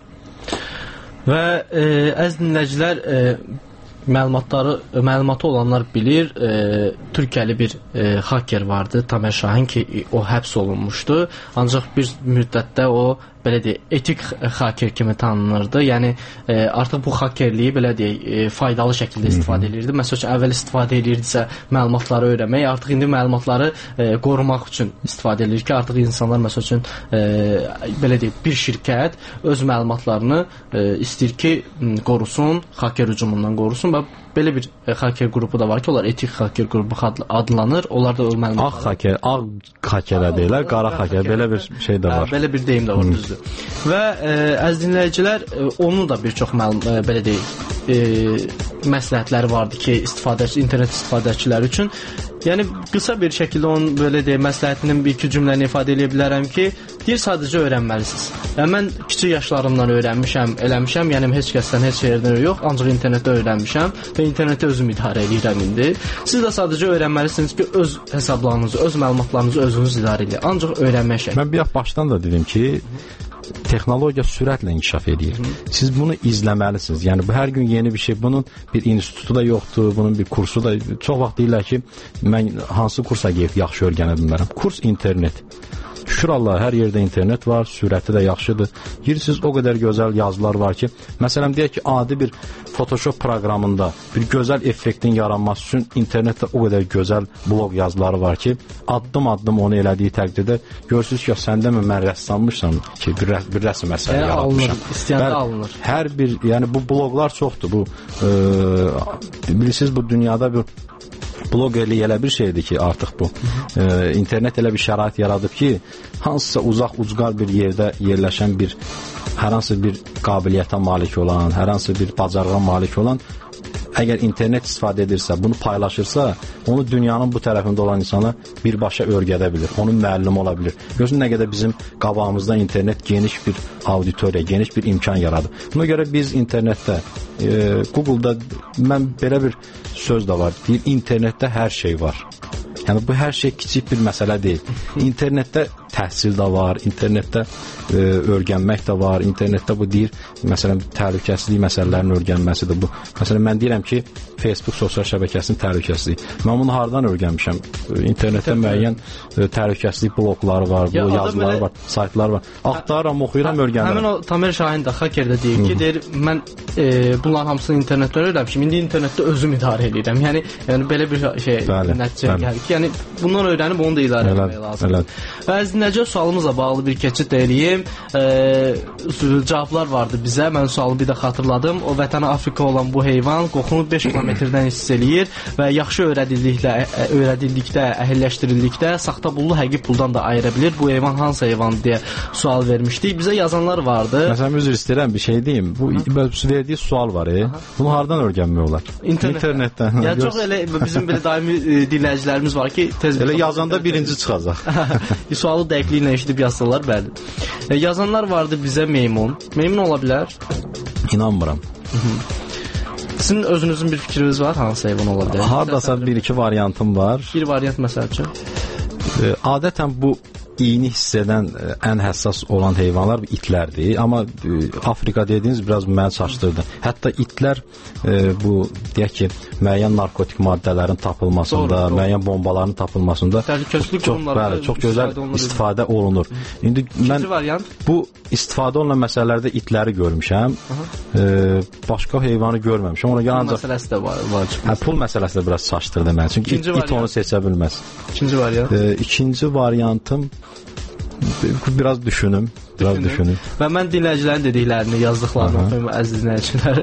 Və e, əziz dinləyicilər, e, məlumatları, məlumatı olanlar bilir, e, Türkiyəli bir e, hacker vardı, Tamer Şahin ki, o həbs olunmuşdu. Ancaq bir müddətdə o belə deyək, etik hacker kimi tanınırdı. Yəni e, artıq bu hakkerliyi belə deyək, e, faydalı şəkildə istifadə edirdi. Məsəl üçün əvvəl istifadə edirdisə məlumatları öyrənmək, artıq indi məlumatları e, qorumaq üçün istifadə edir ki, artıq insanlar məsəl üçün e, belə deyək, bir şirkət öz məlumatlarını e, istəyir ki, qorusun, hacker hücumundan qorusun və belə bir e, hacker qrupu da var ki, onlar etik hacker qrupu adlanır. Onlar da o məlumatları... Ağ hacker, ağ hakerə deyirlər, qara hacker, belə bir şey də var. Hə, belə bir deyim də var, düzdür. Və e, əziz dinləyicilər, e, onun da bir çox məlum, e, belə deyək, e, məsləhətləri vardı ki, istifadəçi, internet istifadəçiləri üçün. Yəni qısa bir şəkildə onun belə deyə məsləhətinin bir iki cümləni ifadə edə bilərəm ki, deyir sadəcə öyrənməlisiniz. Yəni mən kiçik yaşlarımdan öyrənmişəm, eləmişəm, yəni heç kəsdən heç yerdən yox, ancaq internetdə öyrənmişəm və interneti özüm idarə edirəm indi. Siz də sadəcə öyrənməlisiniz ki, öz hesablarınızı, öz məlumatlarınızı özünüz idarə edin. Ancaq öyrənmək şəkli. Mən bir başdan da dedim ki, texnologiya sürətlə inkişaf edir. Siz bunu izləməlisiniz. Yəni bu hər gün yeni bir şey. Bunun bir institutu da yoxdur, bunun bir kursu da. Çox vaxt deyirlər ki, mən hansı kursa gedib yaxşı öyrənə bilmərəm. Kurs internet. Şükür Allah, hər yerdə internet var, sürəti də yaxşıdır. Girirsiniz, o qədər gözəl yazılar var ki, məsələn deyək ki, adi bir Photoshop proqramında bir gözəl effektin yaranması üçün internetdə o qədər gözəl blog yazıları var ki, addım-addım onu elədiyi təqdirdə görürsünüz ki, səndə mi mən rəssammışsam ki, bir, rəs bir rəsm əsəri yəni, yaratmışam. Alınır, istəyəndə alınır. Hər bir, yəni bu bloqlar çoxdur. Bu, e, bilirsiniz, bu dünyada bir blogerlik elə bir şeydir ki, artıq bu e, internet elə bir şərait yaradıb ki, hansısa uzaq ucqar bir yerdə yerləşən bir hər hansı bir qabiliyyətə malik olan, hər hansı bir bacarığa malik olan əgər internet istifadə edirsə, bunu paylaşırsa, onu dünyanın bu tərəfində olan insana birbaşa öyrədə bilir, onun müəllimi ola bilir. Görün nə qədər bizim qabağımızda internet geniş bir auditoriya, geniş bir imkan yaradır. Buna görə biz internetdə, e, Google'da mən belə bir söz də var, deyir, internetdə hər şey var. Yəni bu hər şey kiçik bir məsələ deyil. İnternetdə təhsil də var, internetdə e, öyrənmək də var, internetdə bu deyir, məsələn, təhlükəsizlik məsələlərini öyrənməsidir bu. Məsələn, mən deyirəm ki, Facebook sosial şəbəkəsinin təhlükəsizliyi. Mən bunu hardan öyrənmişəm? İnternetdə müəyyən e, təhlükəsizlik blokları var, bu yazıları var, saytlar var. Axtarıram, oxuyuram, öyrənirəm. Həmin o Tamer Şahin də Hakerdə deyir ki, deyir, mən e, bunların hamısını internetdən öyrənmişəm, indi internetdə özüm idarə edirəm. Yəni, yəni belə bir şey, nəticə gəlir ki, yəni bundan öyrənib onu da idarə etmək lazımdır. Və əzdinəcə sualımızla bağlı bir keçid də eləyim. E, cavablar vardı bizə. Mən sualı bir də xatırladım. O vətəni Afrika olan bu heyvan qoxunu beş kilometrdən hiss eləyir və yaxşı öyrədildikdə, öyrədildikdə, əhəlləşdirildikdə saxta pullu həqiqi puldan da ayıra bilir. Bu heyvan hansı heyvan deyə sual vermişdik. Bizə yazanlar vardı. Məsələn, üzr istəyirəm, bir şey deyim. Bu verdiyi sual var, e? Bunu hardan öyrənmək olar? İnternet. İnternetdən. Ya çox elə bizim belə daimi dinləyicilərimiz var ki, tez elə yazanda birinci çıxacaq. Sualı dəqiqliklə eşidib yazsalar, bəli. E, yazanlar vardı bizə meymun. Meymun ola bilər? İnanmıram. Sizin özünüzün bir fikriniz var, hansı heyvan ola bilər? Hardasa bir-iki variantım var. Bir variant məsəl üçün? E, adətən bu iyini hiss edən ən həssas olan heyvanlar itlərdir. Amma e, Afrika dediyiniz biraz məni çaşdırdı. Hətta itlər e, bu deyək ki, müəyyən narkotik maddələrin tapılmasında, doğru, doğru. müəyyən bombaların tapılmasında təhlükəsizlik çox, bəli, çox gözəl istifadə olunur. İndi mən variant? Bu istifadə olunan məsələlərdə itləri görmüşəm. E, başqa heyvanı görməmişəm. Ona görə ancaq pul məsələsi də var. var hə, pul məsələsi də biraz çaşdırdı məni. Çünki it, it onu seçə bilməz. İkinci variant? E, ikinci variantım biraz düşünüm, biraz düşünüm. düşünüm. Və mən dinləyicilərin dediklərini, yazdıqlarını oxuyum, əziz dinləyicilər.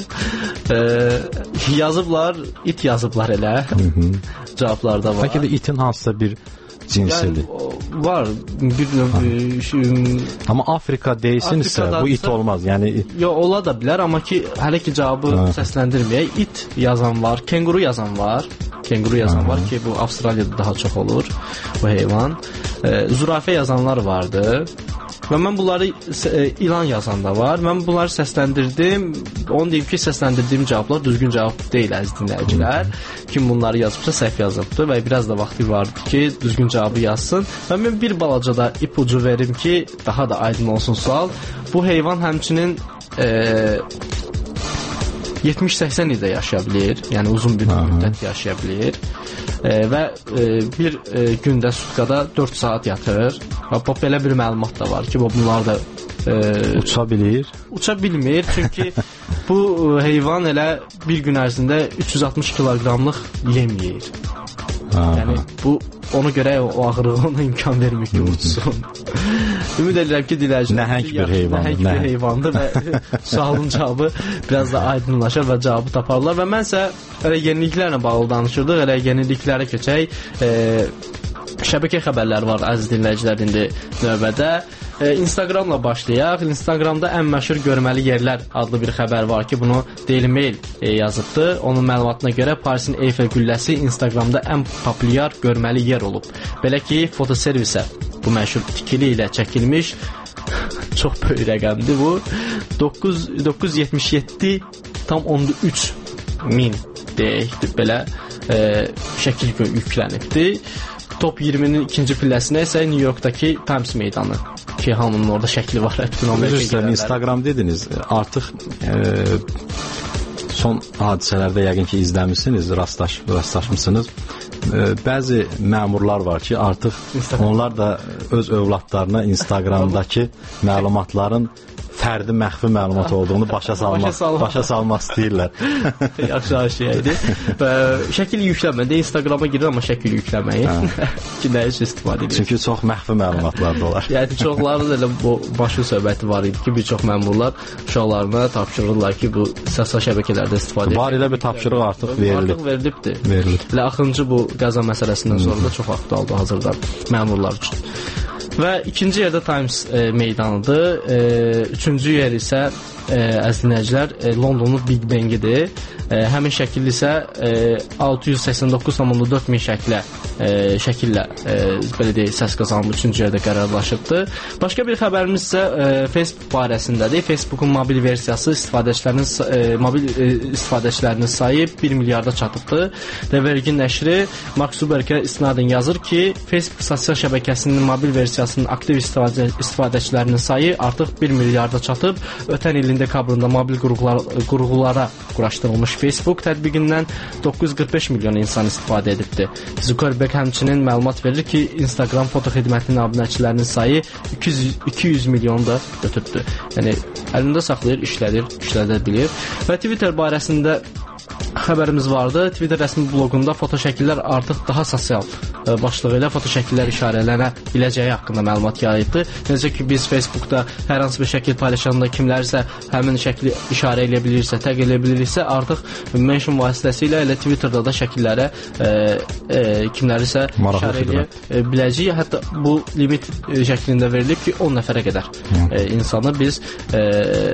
E, yazıblar, it yazıblar elə. Cavablarda var. Bəlkə də itin hansısa bir cinsidir. Yəni, var. Bir növ şey, amma Afrika deyilsinizsə bu it olmaz. Yəni yo, ola da bilər, amma ki hələ ki cavabı ha. səsləndirməyək. It yazan var, kenguru yazan var. Kenguru yazan var ki, bu Avstraliyada daha çox olur bu heyvan. E, zürafə yazanlar vardı. Və mən bunları e, ilan yazan da var. Mən bunları səsləndirdim. Onu deyim ki, səsləndirdiyim cavablar düzgün cavab deyil, əziz dinləyicilər. Kim bunları yazıbsa səhv yazıbdı və biraz da vaxtı vardı ki, düzgün cavabı yazsın. Və mən bir balaca da ipucu verim ki, daha da aydın olsun sual. Bu heyvan həmçinin e, yetmiş səksən ildə yaşaya bilir. Yəni uzun bir müddət yaşaya bilir. E, və e, bir e, gündə sutkada dörd saat yatır. Və belə bir məlumat da var ki, bunlar da e, uça bilir. Uça bilmir. Çünki bu e, heyvan elə bir gün ərzində üç yüz altmış kiloqramlıq yem yeyir. Yəni bu ona görə o ağırlığı ona imkan vermir ki, uçsun. Ümid edirəm ki, dinləyicilər nəhəng bir heyvandır, nəhəng bir heyvandır və sualın cavabı biraz da aydınlaşar və cavabı taparlar. Və mənsə elə yeniliklərlə bağlı danışırdıq, elə yeniliklərə keçək. E, şəbəkə xəbərləri var, əziz dinləyicilər, indi növbədə. e, Instagramla başlayaq. Instagramda ən məşhur görməli yerlər adlı bir xəbər var ki, bunu Daily Mail e, yazıbdı. Onun məlumatına görə Parisin Eyfel qülləsi Instagramda ən populyar görməli yer olub. Belə ki, fotoservisə bu məşhur tikili ilə çəkilmiş çox böyük rəqəmdir bu. doqquz yüz yetmiş yeddi tam on üç min deyək belə e, şəkil yüklənibdi. Top iyirminin ikinci pilləsinə isə New Yorkdakı Times meydanı ki, hamının orada şəkli var. Bütün Instagram dediniz, artıq e, son hadisələrdə yəqin ki izləmisiniz, rastlaş, rastlaşmısınız. Bəzi məmurlar var ki, artıq onlar da öz övladlarına Instagramdakı məlumatların fərdi məxfi məlumat olduğunu başa salmaq, başa salmaq, başa salmaq istəyirlər. Yaxşı şeydir. Şəkil yüklənmədə Instagrama girir, amma şəkil yükləməyin. Ki, nə üçün istifadə edir? Çünki çox məxfi məlumatlar da olar. Yəni, çoxları da elə bu başlı söhbəti var idi ki, bir çox məmurlar uşaqlarına tapşırırlar ki, bu sosial şəbəkələrdə istifadə edir. Var elə bir tapşırıq artıq verilib. Artıq verilibdir. Verilib. Elə axırıncı bu qəza məsələsindən sonra da çox aktualdır hazırda məmurlar üçün. Və ikinci yerdə Times e, meydanıdır. E, üçüncü yer isə e, əziz dinləyicilər, e, Londonun Big Bengidir. E, həmin şəkil isə e, altı yüz səksən doqquz tam on dörd min şəklə e, şəkillə e, belə deyək, səs qazanıb üçüncü yerdə qərarlaşıbdır. Başqa bir xəbərimiz isə e, Facebook barəsindədir. Facebookun mobil versiyası istifadəçilərinin e, mobil e, istifadəçilərinin sayı bir milyarda çatıbdır. The Vergin nəşri Mark Zuckerbergə isnadən yazır ki, Facebook sosial şəbəkəsinin mobil versiyasının aktiv istifadə, istifadəçilərinin sayı artıq bir milyarda çatıb. Ötən ilin dekabrında mobil qurğular, qurğulara quraşdırılmış Facebook tətbiqindən doqquz yüz qırx beş milyon insan istifadə edibdi. Zuckerberg həmçinin məlumat verir ki, Instagram foto xidmətinin abunəçilərinin sayı iki yüz milyonu da götürdü. Yəni əlində saxlayır, işlədir, işlədə bilir. Və Twitter barəsində xəbərimiz vardı. Twitter rəsmi bloqunda foto şəkillər artıq daha sosial başlığı ilə foto şəkillər işarələnə biləcəyi haqqında məlumat yayıbdı. Necə ki, biz Facebookda hər hansı bir şəkil paylaşanda kimlərsə həmin şəkli işarə edə bilirsə, təq edə bilirsə, artıq mention vasitəsilə elə Twitterda da şəkillərə e, e, kimlərisə işarə edə biləcəyik. Hətta bu limit şəklində verilib ki, on nəfərə qədər e, insanı biz e,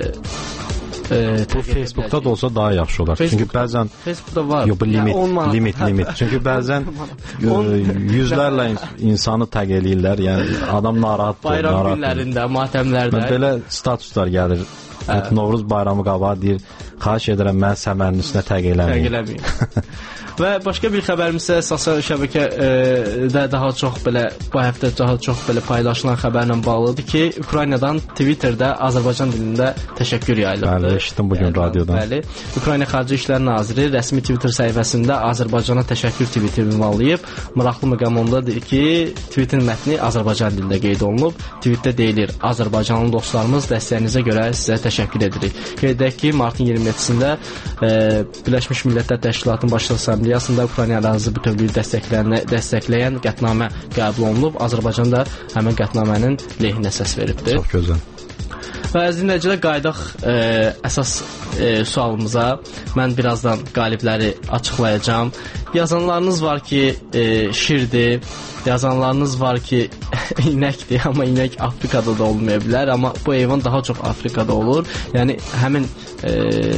E, bu Facebookda da olsa daha yaxşı olar. Facebook, çünki bəzən Facebookda var. Yox, bu limit, yəni, limit, limit. Çünki bəzən yüzlərlə insanı təq eləyirlər. Yəni adam narahat olur. Bayram günlərində, matəmlərdə. Belə statuslar gəlir. Hə. Novruz bayramı qabağı deyir, xahiş edirəm mən səmənin üstünə təq eləməyin. Təq eləməyin. Və başqa bir xəbərimiz isə sosial şəbəkədə daha çox belə bu həftə daha çox belə paylaşılan xəbərlə bağlıdır ki, Ukraynadan Twitterdə Azərbaycan dilində təşəkkür yayılıb. Bəli, eşitdim bu gün radiodan. Bəli. Ukrayna Xarici İşlər Naziri rəsmi Twitter səhifəsində Azərbaycana təşəkkür tweetini ünvanlayıb. Maraqlı məqam ondadır ki, tweetin mətni Azərbaycan dilində qeyd olunub. Tweetdə deyilir: Azərbaycanlı dostlarımız, dəstəyinizə görə sizə təşəkkür edirik. Qeyd edək ki, martın iyirmi yeddisində e, Birləşmiş Millətlər Təşkilatının Baş Assambleyasında Ukrayna ərazi bütövlüyü dəstəkləyən qətnamə qəbul olunub. Azərbaycan da həmin qətnamənin lehinə səs veribdir. Çox gözəl. Və əziz dinləyicilər, qayıdaq e, əsas e, sualımıza. Mən birazdan qalibləri açıqlayacağam. Yazanlarınız var ki, e, şirdir. Yazanlarınız var ki, inəkdir, amma inək Afrikada da olmaya bilər. Amma bu heyvan daha çox Afrikada olur. Yəni həmin e,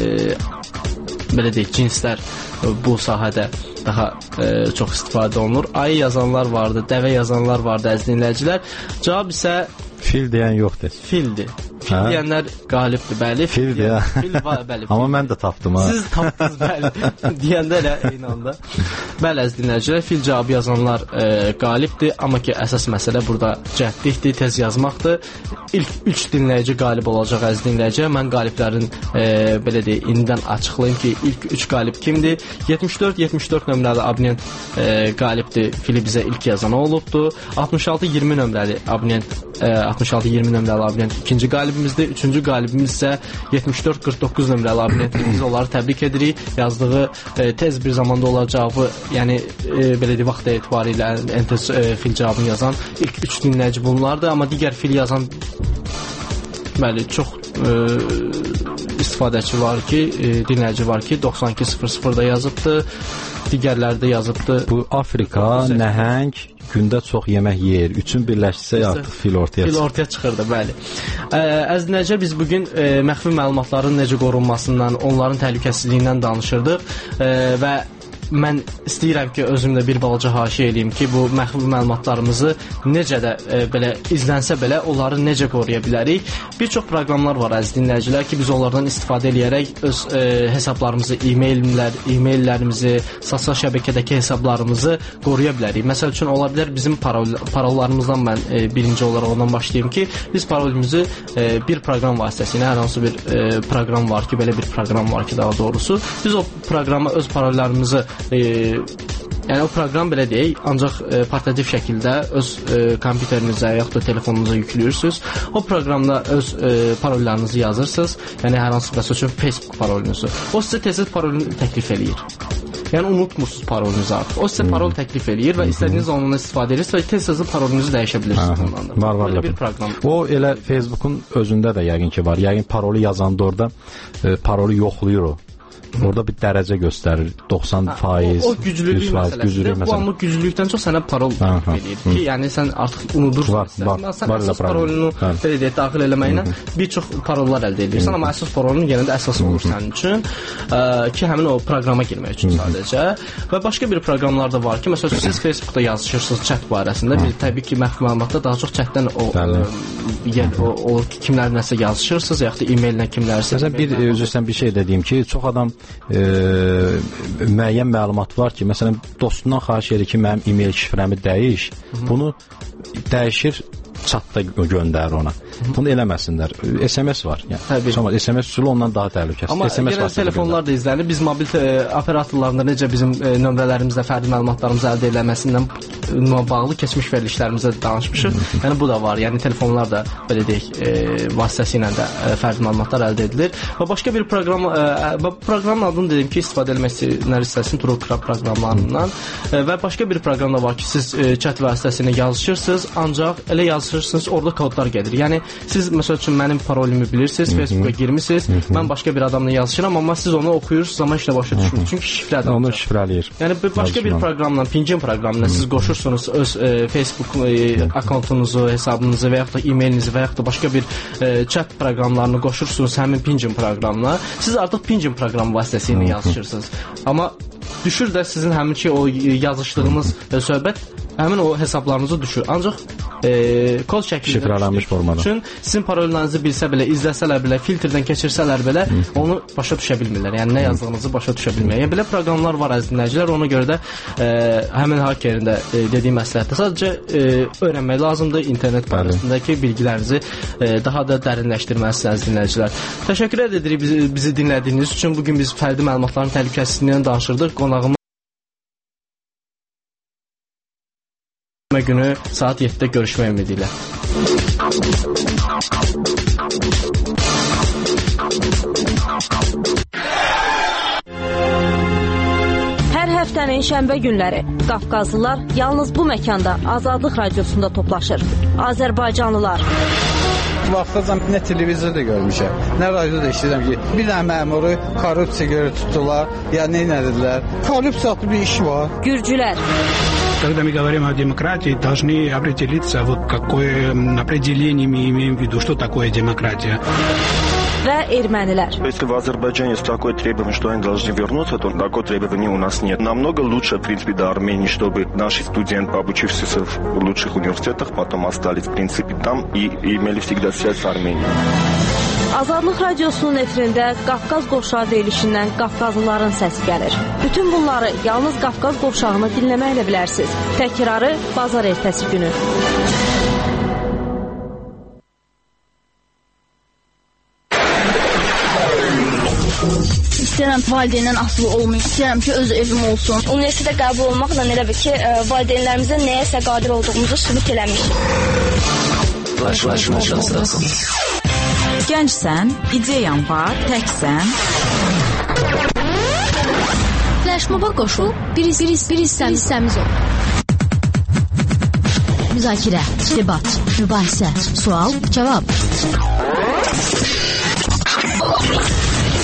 belə deyək, cinslər bu sahədə daha e, çox istifadə olunur. Ayı yazanlar vardı, dəvə yazanlar vardı əziz dinləyicilər. Cavab isə fil deyən yoxdur. Fildir. Fil hə? Deyənlər qalibdir, bəli. Fil deyə. Fil var, bəli. Amma mən də tapdım ha. Siz tapdınız, bəli. Deyəndə elə eyni anda. Bəli, əziz dinləyicilər, fil cavabı yazanlar e, qalibdir, amma ki əsas məsələ burada cəhdlikdir, tez yazmaqdır. İlk üç dinləyici qalib olacaq əziz dinləyicilər. Mən qaliblərin e, belə deyək, indidən açıqlayım ki, ilk üç qalib kimdir? yetmiş dörd yetmiş dörd nömrəli abonent e, qalibdir. Fili bizə ilk yazan olubdur. altmış altı iyirmi nömrəli abonent e, altmış altı iyirmi nömrəli abonent ikinci qalibimizdir. Üçüncü qalibimiz isə yetmiş dörd qırx doqquz nömrəli abonentimiz. Onları təbrik edirik. Yazdığı e, tez bir zamanda olacaqı, yəni e, belə deyək, vaxt etibarilə ən tez e, fil cavabını yazan ilk üç dinləyici bunlardır. Amma digər fil yazan bəli, çox e, istifadəçi var ki, e, dinləyici var ki, doxsan iki sıfır sıfırda yazıbdı. Digərləri də yazıbdı. Bu Afrika, nəhəng, gündə çox yemək yeyir, üçün birləşsə artıq fil ortaya çıxır. Fil ortaya çıxırdı, bəli. Əziz dinləyicilər, biz bugün e, məxfi məlumatların necə qorunmasından, onların təhlükəsizliyindən danışırdıq e, və mən istəyirəm ki, özümdə bir balaca haşiyə eləyim ki, bu məxfi məlumatlarımızı necə də e, belə izlənsə belə onları necə qoruya bilərik. Bir çox proqramlar var əziz dinləyicilər ki, biz onlardan istifadə edərək öz e, hesablarımızı, e-maillər, e-maillərimizi, sosial şəbəkədəki hesablarımızı qoruya bilərik. Məsəl üçün ola bilər bizim parol, parollarımızdan mən e, birinci olaraq ondan başlayayım ki, biz parolumuzu e, bir proqram vasitəsilə, hər hansı bir e, proqram var ki, belə bir proqram var ki, daha doğrusu, biz o proqrama öz parollarımızı E, yəni o proqram belə deyək, ancaq e, portativ şəkildə öz e, kompüterinizə yaxud da telefonunuza yüklüyürsünüz. O proqramda öz e, parollarınızı yazırsınız. Yəni hər hansı məsəl üçün Facebook parolunuzu. O sizə tez-tez parolunu təklif eləyir. Yəni unutmursunuz parolunuzu artıq. O sizə parol təklif eləyir və istədiyiniz ondan istifadə edirsiniz və tez-tez parolunuzu dəyişə bilirsiniz ondan da. Var, var. Belə bir proqram. O elə Facebookun özündə də yəqin ki var. Yəqin parolu yazanda orada e, parolu yoxlayır o. Orada bir dərəcə göstərir. doxsan faiz, o, o güclülük məsələsi. Bu amma güclülükdən çox sənə parol verir ki, yəni sən artıq unudursan. Var, var. Sən var əsas parolunu belə deyək, daxil eləməklə bir çox parollar əldə edirsən, amma əsas parolun yenə də əsas olur sənin üçün ə, ki, həmin o proqrama girmək üçün sadəcə. Və başqa bir proqramlar da var ki, məsələn, siz Facebookda yazışırsınız chat barəsində. Biz təbii ki, məxfi məlumatda daha çox chatdən o olur ki, kimlər nəsə yazışırsınız, yaxud da e-maillə kimlərsə. Məsələn, bir üzrsən bir şey dediyim ki, çox adam E, müəyyən məlumat var ki, məsələn, dostundan xahiş edir ki, mənim e-mail şifrəmi dəyiş. Bunu dəyişir, chatda göndərir ona. Bunu eləməsinlər. S M S var. Yəni, sonra S M S üsulu ondan daha təhlükəsiz. Amma yenə telefonlar da izlənir. Biz mobil e, operatorlarında necə bizim e, nömrələrimizlə fərdi məlumatlarımızı əldə eləməsindən bağlı keçmiş verilişlərimizdə danışmışıq. Yəni bu da var. Yəni telefonlar da belə deyək, e, vasitəsilə də e, fərdi məlumatlar əldə edilir. Və başqa bir proqram e, bu proqramın adını dedim ki, istifadə etmək istəyənlər istəsin TrueCrypt proqramlarından e, və başqa bir proqram da var ki, siz e, chat vasitəsilə yazışırsınız, ancaq elə yazışırsınız, orada kodlar gəlir. Yəni siz məsəl üçün mənim parolumu bilirsiniz, Facebooka girmisiniz, mən başqa bir adamla yazışıram, amma siz onu oxuyursunuz, amma heç də başa düşmürsünüz. Çünki şifrədir. Onu şifrələyir. Yəni bir başqa bir proqramla, Pingin proqramına siz qoşursunuz öz e, Facebook e, akkauntunuzu, hesabınızı və yaxud da e-mailinizi və yaxud da başqa bir e, chat proqramlarını qoşursunuz həmin Pingin proqramına. Siz artıq Pingin proqramı vasitəsilə yazışırsınız. Amma düşür də sizin həmin ki o yazışdığınız e, söhbət həmin o hesablarınızı düşür. Ancaq e, kod şəklində şifrələnmiş formada. Üçün sizin parollarınızı bilsə belə, izləsələr belə, filtrdən keçirsələr belə, Hı. onu başa düşə bilmirlər. Yəni nə yazdığınızı başa düşə bilmirlər. Yəni belə proqramlar var əziz dinləyicilər. Ona görə də e, həmin hakerin də e, dediyi məsləhətdə sadəcə e, öyrənmək lazımdır. İnternet barəsindəki bilgilərinizi e, daha da dərinləşdirməlisiniz əziz dinləyicilər. Təşəkkür edirik bizi, bizi dinlədiyiniz üçün. Bu gün biz fərdi məlumatların təhlükəsizliyindən danışırdıq. Qonağımız günü saat yeddidə görüşmək ümidi ilə. Hər həftənin şənbə günləri Qafqazlılar yalnız bu məkanda Azadlıq Radiosunda toplaşır. Azərbaycanlılar. Vaxtacan nə televizorda görmüşəm, nə radioda eşidirəm ki, bir dənə məmuru korrupsiya görə tutdular, ya nə edildilər. Korrupsiya adlı bir iş var. Gürcülər. Когда мы говорим о демократии, должны определиться, вот какое определение мы имеем в виду, что такое демократия. Və ermənilər. Если в Азербайджане есть такое требование, что они должны вернуться, то такое требование у нас нет. Намного лучше, в принципе, до Армении, чтобы наши студенты, обучившиеся в лучших университетах, потом остались, в принципе, там и, и имели всегда связь с Арменией. Azadlıq Radiosunun efirində Qafqaz qovşağı verilişindən Qafqazlıların səsi gəlir. Bütün bunları yalnız Qafqaz qovşağını dinləməklə bilərsiniz. Təkrarı bazar ertəsi günü. İstəyirəm valideyndən asılı olmayım. İstəyirəm ki, öz evim olsun. Universitetə qəbul olmaqla elə bir ki, valideynlərimizə nəyəsə qadir olduğumuzu sübut eləmişik. Qarşılaşma şanslasın. Gəncsən, ideyan var, təksən. Flaşmoba qoşul, bir, bir, bir hissəmiz ol. Müzakirə, debat, mübahisə, sual, cavab.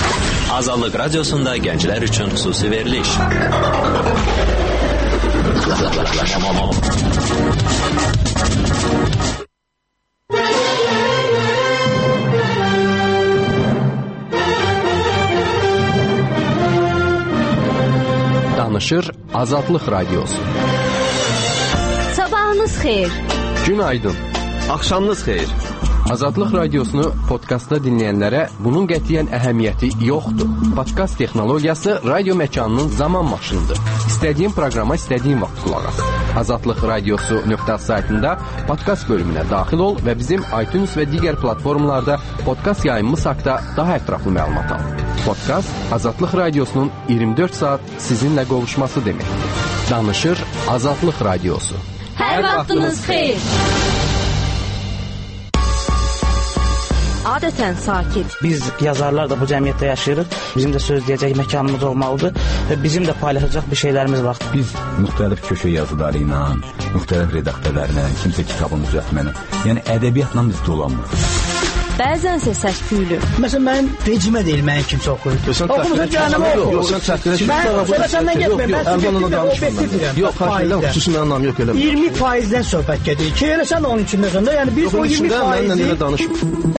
Azadlıq Radiosunda gənclər üçün xüsusi veriliş. Danışır Azadlıq Radiosu. Sabahınız xeyir. Günaydın. Axşamınız xeyir. Azadlıq Radiosunu podkastda dinləyənlərə bunun qətiyyən əhəmiyyəti yoxdur. Podkast texnologiyası radio məkanının zaman maşınıdır. İstədiyin proqrama istədiyin vaxt qulaq as. azadlıq radiosu nöqtə saytında podkast bölümünə daxil ol və bizim iTunes və digər platformalarda podkast yayımımız haqqında daha ətraflı məlumat al. Podkast Azadlıq Radiosunun iyirmi dörd saat sizinlə qovuşması deməkdir. Danışır Azadlıq Radiosu. Hər vaxtınız xeyir. Adətən sakit. Biz yazarlar da bu cəmiyyətdə yaşayırıq. Bizim də söz deyəcək məkanımız olmalıdır və bizim də paylaşacaq bir şeylərimiz var. Biz müxtəlif köşə yazıları ilə, müxtəlif redaktörlərlə, kimsə kitabını düzəltməni, yəni ədəbiyyatla biz dolanmırıq. Bəzənsə səs-küylü. Məsələn, mən vecimə deyil, mənim kimsə oxuyur. Oxumuza cəhənnəmə oxuyur. Yox, sən çətinə Mən sonra səndən getməyim. Mən subjektiv və objektiv deyirəm. Yox, xahiş xüsusi mənam yox elə. iyirmi faizdən söhbət gedir. Ki, elə sən onun içində sonra, yəni biz o iyirmi faizi